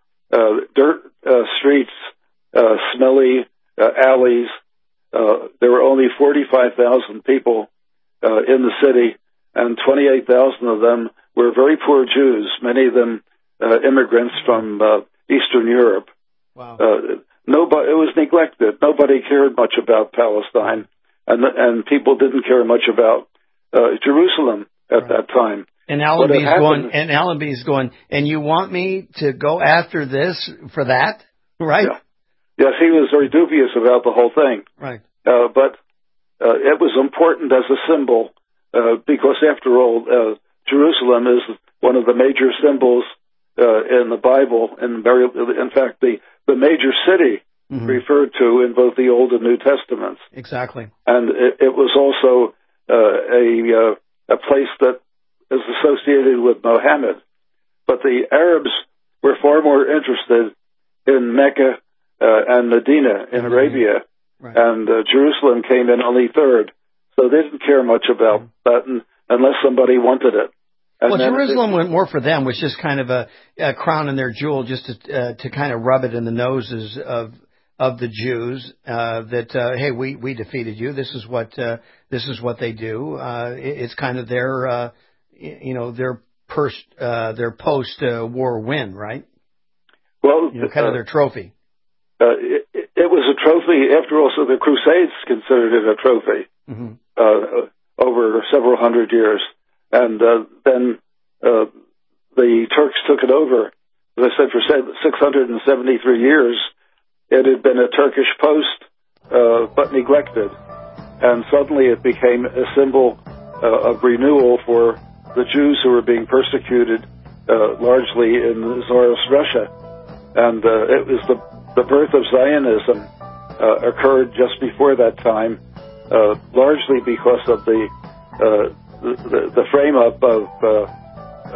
Speaker 19: Uh, dirt uh, streets, uh, smelly uh, alleys. Uh, there were only forty-five thousand people uh, in the city, and twenty-eight thousand of them were very poor Jews, many of them uh, immigrants from uh, Eastern Europe.
Speaker 5: Wow.
Speaker 19: Uh, nobody, it was neglected. Nobody cared much about Palestine, and and people didn't care much about uh, Jerusalem at right. that time.
Speaker 5: And Allenby's going, and Allenby's going, and you want me to go after this for that, right?
Speaker 19: Yeah. Yes, he was very dubious about the whole thing.
Speaker 5: Right.
Speaker 19: Uh, but uh, it was important as a symbol uh, because, after all, uh, Jerusalem is one of the major symbols uh, in the Bible, and very, in fact, the, the major city mm-hmm. referred to in both the Old and New Testaments.
Speaker 5: Exactly.
Speaker 19: And it, it was also uh, a uh, a place that is associated with Mohammed. But the Arabs were far more interested in Mecca uh, and Medina in mm-hmm. Arabia, right. and uh, Jerusalem came in only third. So they didn't care much about mm-hmm. that and, unless somebody wanted it. And
Speaker 5: well, Jerusalem it, went more for them, was just kind of a, a crown in their jewel, just to, uh, to kind of rub it in the noses of of the Jews uh, that uh, hey, we, we defeated you. This is what uh, this is what they do. Uh, it, it's kind of their uh, you know their pers- uh, their post uh, war win, right?
Speaker 19: Well,
Speaker 5: you know, kind uh, of their trophy.
Speaker 19: Uh, it, it was a trophy after all. So the Crusades considered it a trophy
Speaker 5: mm-hmm.
Speaker 19: uh, over several hundred years. And uh, then uh, the Turks took it over. As I said, for six hundred seventy-three years, it had been a Turkish post, uh, but neglected. And suddenly it became a symbol uh, of renewal for the Jews who were being persecuted, uh, largely in Tsarist Russia. And uh, it was the, the birth of Zionism uh, occurred just before that time, uh, largely because of the uh, The, the frame up of uh, uh,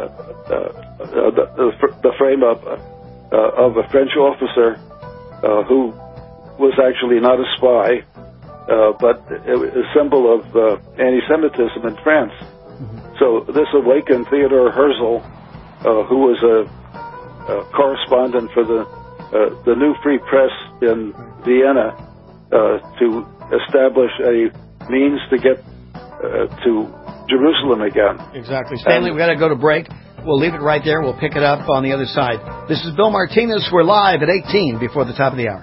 Speaker 19: uh, the, the frame up uh, of a French officer uh, who was actually not a spy, uh, but a symbol of uh, anti-Semitism in France. Mm-hmm. So this awakened Theodor Herzl, uh, who was a, a correspondent for the uh, the New Free Press in Vienna, uh, to establish a means to get uh, to Jerusalem again.
Speaker 5: Exactly. Stanley, we've got to go to break. We'll leave it right there. We'll pick it up on the other side. This is Bill Martinez. We're live at eighteen before the top of the hour.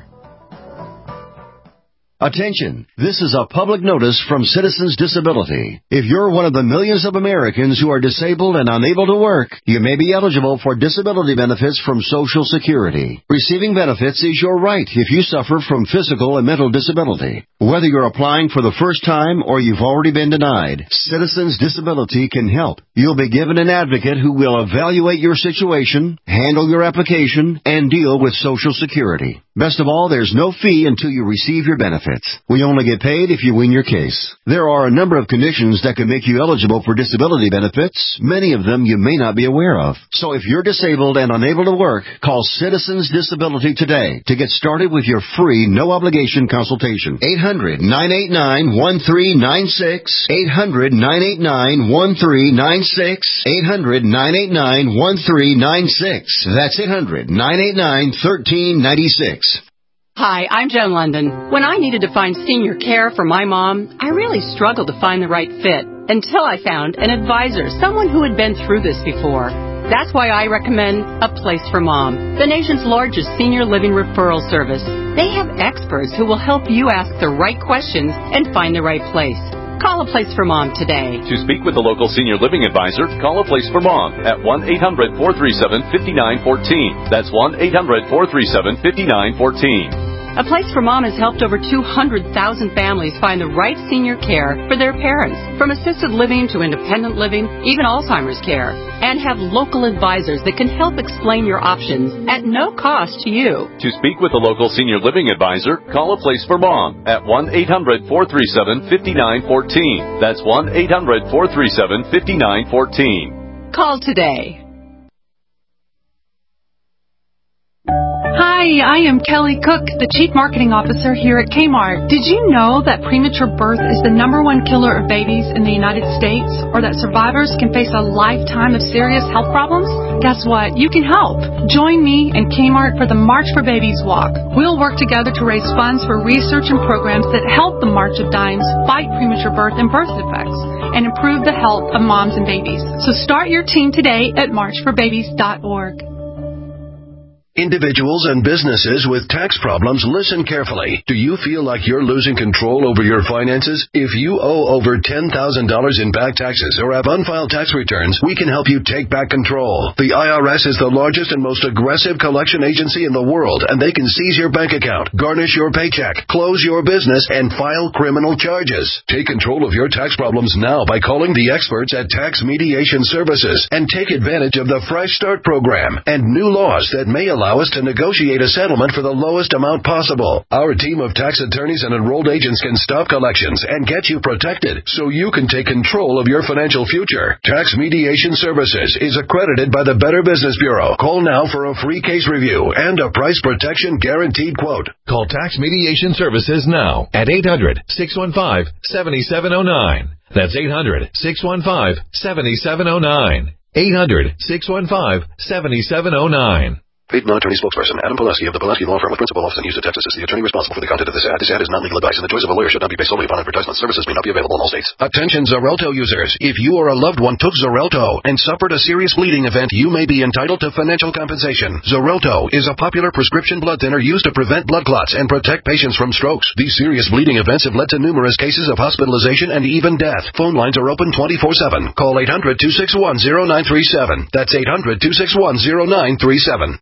Speaker 20: Attention! This is a public notice from Citizens Disability. If you're one of the millions of Americans who are disabled and unable to work, you may be eligible for disability benefits from Social Security. Receiving benefits is your right if you suffer from physical and mental disability. Whether you're applying for the first time or you've already been denied, Citizens Disability can help. You'll be given an advocate who will evaluate your situation, handle your application, and deal with Social Security. Best of all, there's no fee until you receive your benefits. We only get paid if you win your case. There are a number of conditions that can make you eligible for disability benefits, many of them you may not be aware of. So if you're disabled and unable to work, call Citizens Disability today to get started with your free, no-obligation consultation. eight hundred, nine eight nine, one three nine six, eight hundred, nine eight nine, one three nine six, eight hundred, nine eight nine, one three nine six. That's eight hundred, nine eight nine, one three nine six.
Speaker 21: Hi, I'm Joan London. When I needed to find senior care for my mom, I really struggled to find the right fit until I found an advisor, someone who had been through this before. That's why I recommend A Place for Mom, the nation's largest senior living referral service. They have experts who will help you ask the right questions and find the right place. Call A Place for Mom today.
Speaker 22: To speak with a local senior living advisor, call A Place for Mom at one eight hundred, four three seven, five nine one four. That's one eight hundred, four three seven, five nine one four.
Speaker 21: A Place for Mom has helped over two hundred thousand families find the right senior care for their parents, from assisted living to independent living, even Alzheimer's care, and have local advisors that can help explain your options at no cost to you.
Speaker 22: To speak with a local senior living advisor, call A Place for Mom at one eight hundred, four three seven, five nine one four. That's one eight hundred, four three seven, five nine one four.
Speaker 21: Call today.
Speaker 1: Hi, I am Kelly Cook, the Chief Marketing Officer here at Kmart. Did you know that premature birth is the number one killer of babies in the United States, or that survivors can face a lifetime of serious health problems? Guess what? You can help. Join me and Kmart for the March for Babies Walk. We'll work together to raise funds for research and programs that help the March of Dimes fight premature birth and birth defects and improve the health of moms and babies. So start your team today at march for babies dot org.
Speaker 4: Individuals and businesses with tax problems, listen carefully. Do you feel like you're losing control over your finances? If you owe over ten thousand dollars in back taxes or have unfiled tax returns, we can help you take back control. The I R S is the largest and most aggressive collection agency in the world, and they can seize your bank account, garnish your paycheck, close your business, and file criminal charges. Take control of your tax problems now by calling the experts at Tax Mediation Services and take advantage of the Fresh Start program and new laws that may allow Allow us to negotiate a settlement for the lowest amount possible. Our team of tax attorneys and enrolled agents can stop collections and get you protected so you can take control of your financial future. Tax Mediation Services is accredited by the Better Business Bureau. Call now for a free case review and a price protection guaranteed quote.
Speaker 2: Call Tax Mediation Services now at eight hundred, six one five, seven seven zero nine. That's eight hundred, six one five, seven seven zero nine. eight hundred, six one five, seven seven zero nine.
Speaker 4: Paid non-attorney spokesperson Adam Pileski of the Pileski Law Firm with principal office in Houston, Texas is the attorney responsible for the content of this ad. This ad is not legal advice, and the choice of a lawyer should not be based solely upon advertisement. Services may not be available in all states. Attention Xarelto users. If you or a loved one took Xarelto and suffered a serious bleeding event, you may be entitled to financial compensation. Xarelto is a popular prescription blood thinner used to prevent blood clots and protect patients from strokes. These serious bleeding events have led to numerous cases of hospitalization and even death. Phone lines are open twenty-four seven. Call eight hundred, two six one, zero nine three seven. That's eight hundred, two six one, zero nine three seven.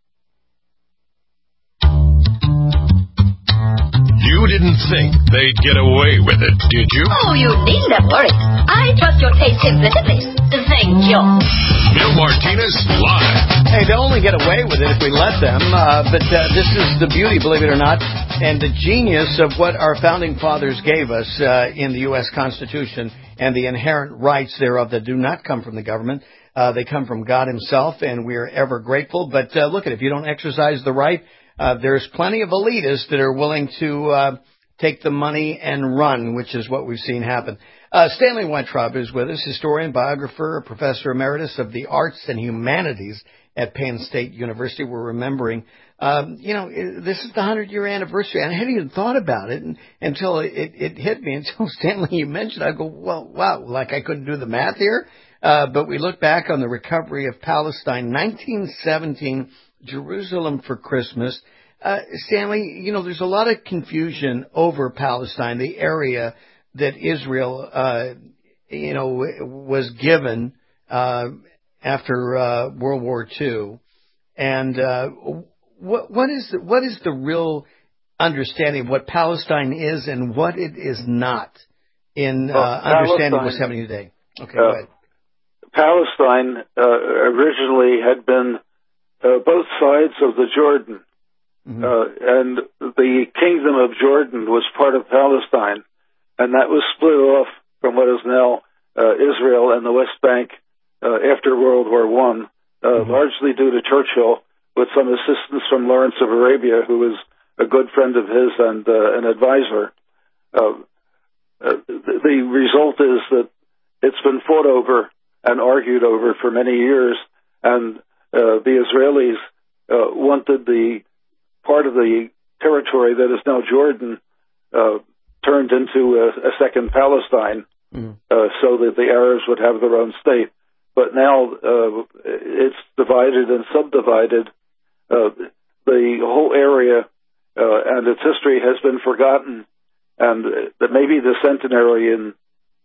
Speaker 2: You didn't think they'd get away with it, did you?
Speaker 23: Oh, you needn't have worried. I trust your taste implicitly. Thank you.
Speaker 2: Bill Martinez live.
Speaker 5: Hey, they'll only get away with it if we let them, uh, but uh, this is the beauty, believe it or not, and the genius of what our founding fathers gave us uh, in the U S Constitution and the inherent rights thereof that do not come from the government. Uh, they come from God himself, and we are ever grateful. But uh, look, at if you don't exercise the right, Uh, there's plenty of elitists that are willing to uh, take the money and run, which is what we've seen happen. Uh, Stanley Weintraub is with us, historian, biographer, professor emeritus of the arts and humanities at Penn State University. We're remembering, um, you know, this is the hundred-year anniversary. And I hadn't even thought about it and, until it, it hit me. Until Stanley, you mentioned, I go, well, wow, like I couldn't do the math here. Uh, but we look back on the recovery of Palestine, nineteen seventeen, Jerusalem for Christmas. Uh, Stanley, you know, there's a lot of confusion over Palestine, the area that Israel, uh, you know, was given uh, after uh, World War Two. And uh, what, what is the, what is the real understanding of what Palestine is and what it is not in uh, well, understanding what's happening today? Okay, uh, go ahead.
Speaker 19: Palestine uh, originally had been Uh, both sides of the Jordan, mm-hmm. uh, and the Kingdom of Jordan was part of Palestine, and that was split off from what is now uh, Israel and the West Bank uh, after World War One, uh, mm-hmm. largely due to Churchill, with some assistance from Lawrence of Arabia, who was a good friend of his and uh, an advisor. Uh, uh, the result is that it's been fought over and argued over for many years, and Uh, the Israelis uh, wanted the part of the territory that is now Jordan uh, turned into a, a second Palestine, mm. uh, so that the Arabs would have their own state. But now uh, it's divided and subdivided. Uh, the whole area uh, and its history has been forgotten, and that maybe the centenary in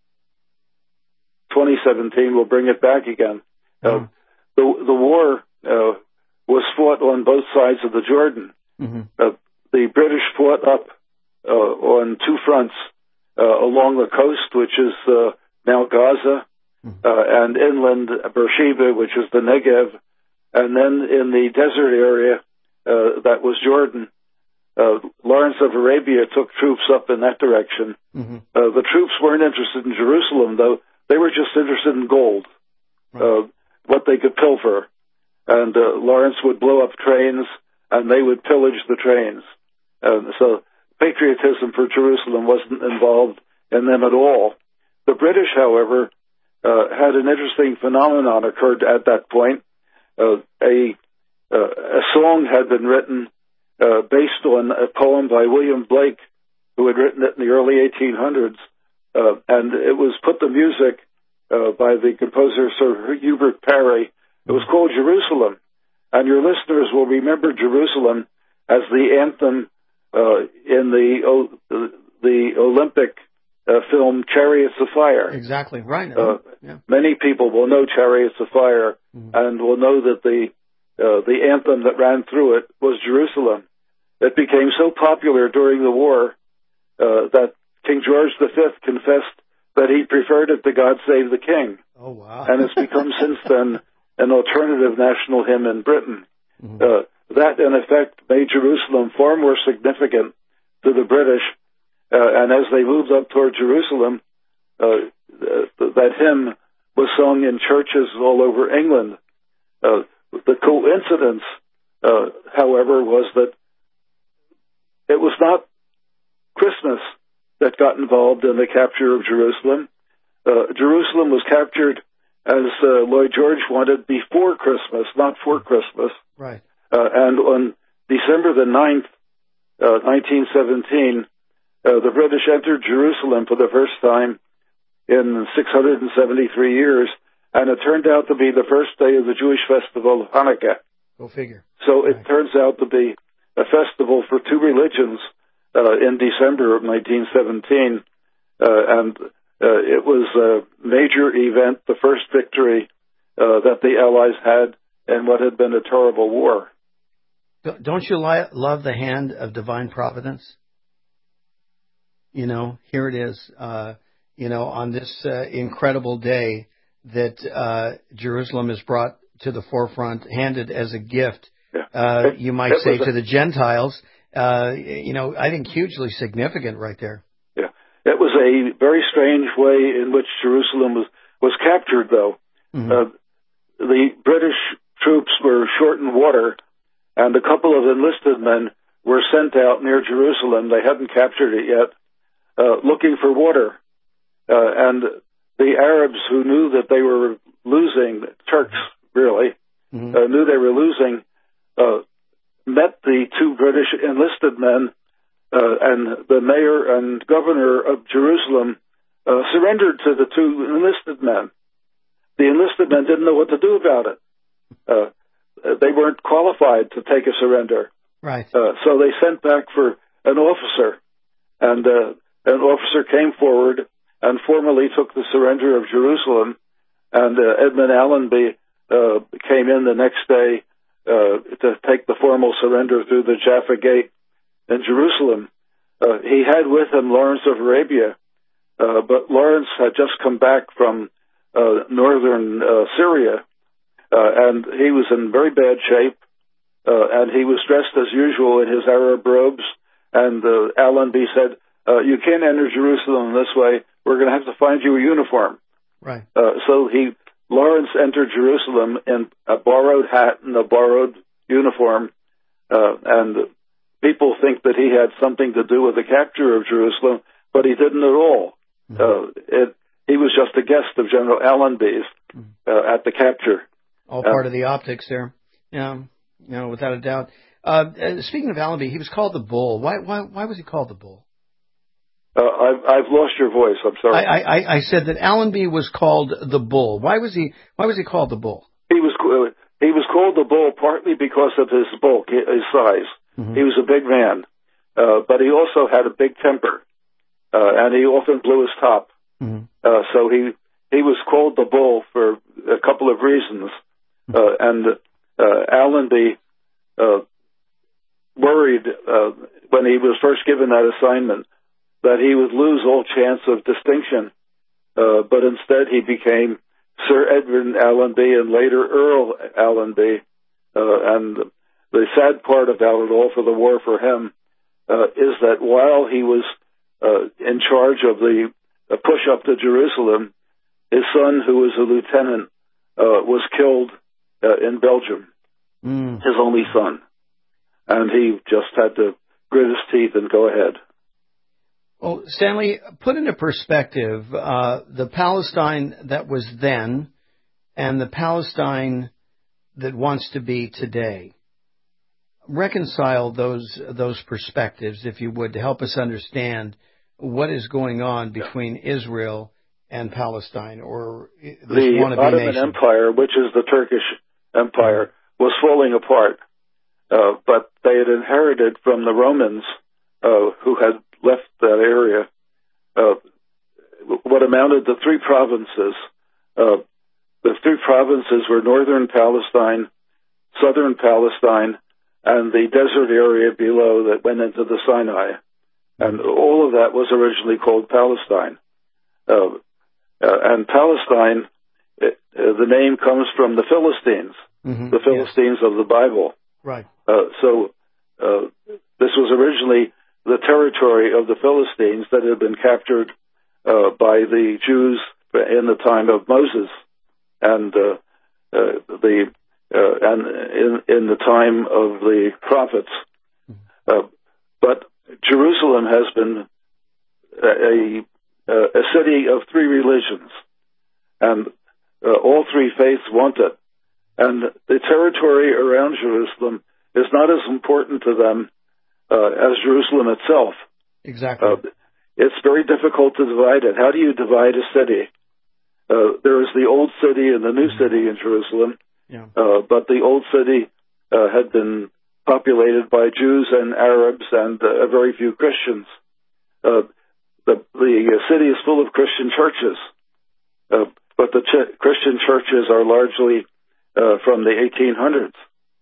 Speaker 19: twenty seventeen will bring it back again. Mm. Uh, The, the war uh, was fought on both sides of the Jordan. Mm-hmm. Uh, the British fought up uh, on two fronts, uh, along the coast, which is uh, now Gaza, mm-hmm. uh, and inland Beersheba, which is the Negev, and then in the desert area, uh, that was Jordan. Uh, Lawrence of Arabia took troops up in that direction. Mm-hmm. Uh, the troops weren't interested in Jerusalem, though. They were just interested in gold. Right. Uh, what they could pilfer. And uh, Lawrence would blow up trains and they would pillage the trains. Uh, so patriotism for Jerusalem wasn't involved in them at all. The British, however, uh, had an interesting phenomenon occurred at that point. Uh, a, uh, a song had been written uh, based on a poem by William Blake, who had written it in the early eighteen hundreds, uh, and it was put to music uh, by the composer Sir Hubert Parry. It was called Jerusalem, and your listeners will remember Jerusalem as the anthem uh, in the uh, the Olympic uh, film Chariots of Fire.
Speaker 5: Exactly, right.
Speaker 19: Uh,
Speaker 5: yeah.
Speaker 19: Many people will know Chariots of Fire mm-hmm. and will know that the uh, the anthem that ran through it was Jerusalem. It became so popular during the war uh, that King George the Fifth confessed that he preferred it to God Save the King.
Speaker 5: Oh, wow.
Speaker 19: And it's become since then an alternative national hymn in Britain. Mm-hmm. Uh, that, in effect, made Jerusalem far more significant to the British. Uh, and as they moved up toward Jerusalem, uh, th- that hymn was sung in churches all over England. Uh, the coincidence, uh, however, was that it was not Christmas that got involved in the capture of Jerusalem. Uh, Jerusalem was captured, as uh, Lloyd George wanted, before Christmas, not for Christmas.
Speaker 5: Right.
Speaker 19: Uh, and on December the ninth, uh, nineteen seventeen, uh, the British entered Jerusalem for the first time in six hundred seventy-three years, and it turned out to be the first day of the Jewish festival of Hanukkah.
Speaker 5: Go figure.
Speaker 19: So
Speaker 5: right.
Speaker 19: it turns out to be a festival for two religions uh, in December of nineteen seventeen, uh, and uh, it was a major event, the first victory uh, that the Allies had in what had been a terrible war.
Speaker 5: Don't you li- love the hand of divine providence? You know, here it is, uh, you know, on this uh, incredible day that uh, Jerusalem is brought to the forefront, handed as a gift,
Speaker 19: yeah.
Speaker 5: uh,
Speaker 19: it,
Speaker 5: you might say, a, to the Gentiles. Uh, you know, I think hugely significant right there.
Speaker 19: Yeah. It was a very strange way in which Jerusalem was, was captured, though. Mm-hmm. Uh, the British troops were short in water, and a couple of enlisted men were sent out near Jerusalem. They hadn't captured it yet, uh, looking for water. Uh, and the Arabs, who knew that they were losing, Turks really, mm-hmm. uh, knew they were losing, uh, met the two British enlisted men, uh, and the mayor and governor of Jerusalem uh, surrendered to the two enlisted men. The enlisted men didn't know what to do about it. Uh, they weren't qualified to take a surrender.
Speaker 5: Right.
Speaker 19: Uh, so they sent back for an officer, and uh, an officer came forward and formally took the surrender of Jerusalem, and uh, Edmund Allenby uh, came in the next day uh, to take the formal surrender through the Jaffa Gate in Jerusalem. Uh, he had with him Lawrence of Arabia, uh, but Lawrence had just come back from uh, northern uh, Syria, uh, and he was in very bad shape, uh, and he was dressed as usual in his Arab robes, and uh, Allenby said, uh, you can't enter Jerusalem this way, we're going to have to find you a uniform.
Speaker 5: Right.
Speaker 19: Uh, so he, Lawrence entered Jerusalem in a borrowed hat and a borrowed uniform, uh, and people think that he had something to do with the capture of Jerusalem, but he didn't at all. Mm-hmm. Uh, it, he was just a guest of General Allenby's uh, at the capture.
Speaker 5: All part uh, of the optics there. Yeah, you know, without a doubt. Uh, speaking of Allenby, he was called the Bull. Why, why, why was he called the Bull?
Speaker 19: Uh, I've, I've lost your voice. I'm sorry.
Speaker 5: I, I, I said that Allenby was called the Bull. Why was he? Why was he called the Bull?
Speaker 19: He was uh, he was called the Bull partly because of his bulk, his size. Mm-hmm. He was a big man, uh, but he also had a big temper, uh, and he often blew his top. Mm-hmm. Uh, so he he was called the Bull for a couple of reasons. Mm-hmm. Uh, and uh, Allenby uh, worried uh, when he was first given that assignment that he would lose all chance of distinction, uh, but instead he became Sir Edward Allenby and later Earl Allenby. Uh, and the sad part about it all for the war for him uh, is that while he was uh, in charge of the uh, push up to Jerusalem, his son, who was a lieutenant, uh, was killed uh, in Belgium, mm. his only son. and he just had to grit his teeth and go ahead.
Speaker 5: Well, Stanley, put into perspective uh, the Palestine that was then and the Palestine that wants to be today. Reconcile those those perspectives, if you would, to help us understand what is going on between Israel and Palestine, or this
Speaker 19: the Ottoman
Speaker 5: nation.
Speaker 19: Empire, which is the Turkish Empire, was falling apart, uh, but they had inherited from the Romans, uh, who had left that area, uh, what amounted to three provinces. Uh, the three provinces were northern Palestine, southern Palestine, and the desert area below that went into the Sinai. And all of that was originally called Palestine. Uh, uh, and Palestine, it, uh, the name comes from the Philistines, mm-hmm. the Philistines yes. of the Bible.
Speaker 5: Right.
Speaker 19: Uh, so uh, this was originally the territory of the Philistines that had been captured uh, by the Jews in the time of Moses and uh, uh, the uh, and in in the time of the prophets. Uh, but Jerusalem has been a a, a city of three religions, and uh, all three faiths want it. And the territory around Jerusalem is not as important to them uh, as Jerusalem itself.
Speaker 5: Exactly.
Speaker 19: Uh, it's very difficult to divide it. How do you divide a city? Uh, there is the old city and the new city in Jerusalem,
Speaker 5: yeah.
Speaker 19: uh, but the old city uh, had been populated by Jews and Arabs and uh, very few Christians. Uh, the, the city is full of Christian churches, uh, but the ch- Christian churches are largely uh, from the eighteen hundreds.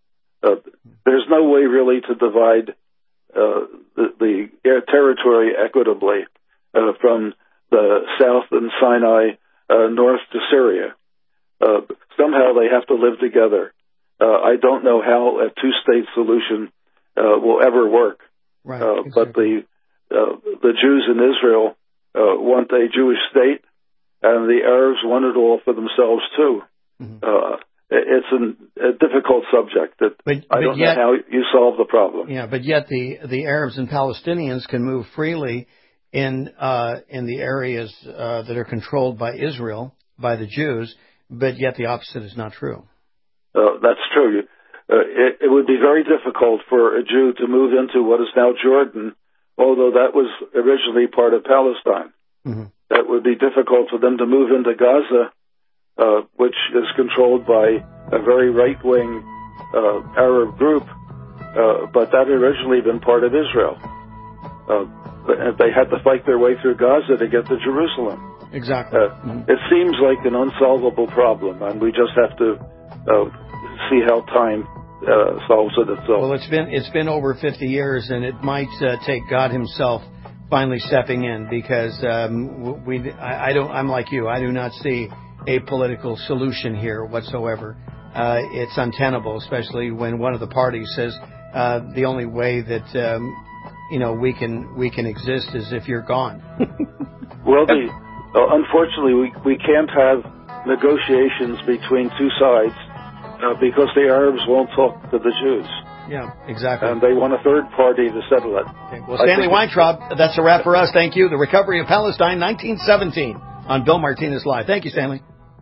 Speaker 19: Uh, there's no way really to divide uh, the, the territory equitably uh, from the south and Sinai uh, north to Syria. Uh, somehow they have to live together. Uh, I don't know how a two-state solution uh, will ever work.
Speaker 5: Right,
Speaker 19: uh,
Speaker 5: exactly.
Speaker 19: But the uh, the Jews in Israel uh, want a Jewish state, and the Arabs want it all for themselves too. Mm-hmm. Uh, it's an, a difficult subject that
Speaker 5: but,
Speaker 19: I
Speaker 5: but
Speaker 19: don't
Speaker 5: yet,
Speaker 19: know how you solve the problem.
Speaker 5: Yeah, but yet the, the Arabs and Palestinians can move freely in uh, in the areas uh, that are controlled by Israel, by the Jews, but yet the opposite is not true.
Speaker 19: Uh, that's true. Uh, it, it would be very difficult for a Jew to move into what is now Jordan, although that was originally part of Palestine.
Speaker 5: Mm-hmm.
Speaker 19: That would be difficult for them to move into Gaza, uh, which is controlled by a very right-wing uh, Arab group, uh, but that had originally been part of Israel. Uh, they had to fight their way through Gaza to get to Jerusalem.
Speaker 5: Exactly.
Speaker 19: Uh,
Speaker 5: mm-hmm.
Speaker 19: It seems like an unsolvable problem, and we just have to uh, see how time uh, solves it itself.
Speaker 5: Well, it's been it's been over fifty years, and it might uh, take God Himself finally stepping in, because um, we I, I don't I'm like you. I do not see a political solution here whatsoever. Uh, it's untenable, especially when one of the parties says uh, the only way that um, you know we can we can exist is if you're gone.
Speaker 19: Well, the, uh, unfortunately, we we can't have negotiations between two sides uh, because the Arabs won't talk to the Jews.
Speaker 5: Yeah, exactly.
Speaker 19: And they want a third party to settle it.
Speaker 5: Okay. Well, Stanley Weintraub, that's a wrap for us. Thank you. The Recovery of Palestine, nineteen seventeen, on Bill Martinez Live. Thank you, Stanley.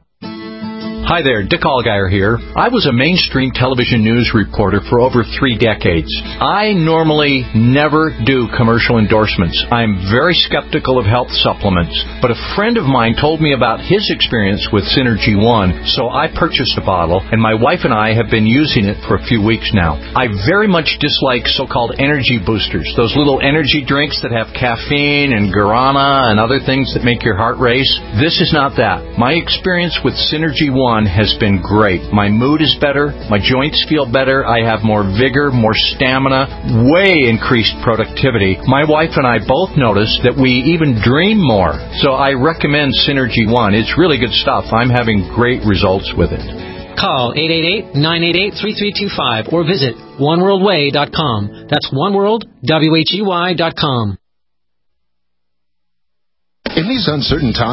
Speaker 3: Hi there, Dick Allgaier here. I was a mainstream television news reporter for over three decades. I normally never do commercial endorsements. I'm very skeptical of health supplements, but a friend of mine told me about his experience with Synergy One, so I purchased a bottle, and my wife and I have been using it for a few weeks now. I very much dislike so-called energy boosters, those little energy drinks that have caffeine and guarana and other things that make your heart race. This is not that. My experience with Synergy One has been great. My mood is better. My joints feel better. I have more vigor, more stamina, way increased productivity. My wife and I both noticed that we even dream more. So I recommend Synergy One. It's really good stuff. I'm having great results with it.
Speaker 6: Call eight eight eight, nine eight eight, three three two five or visit one world way dot com. That's oneworld, W H E Y dot com.
Speaker 2: In these uncertain times,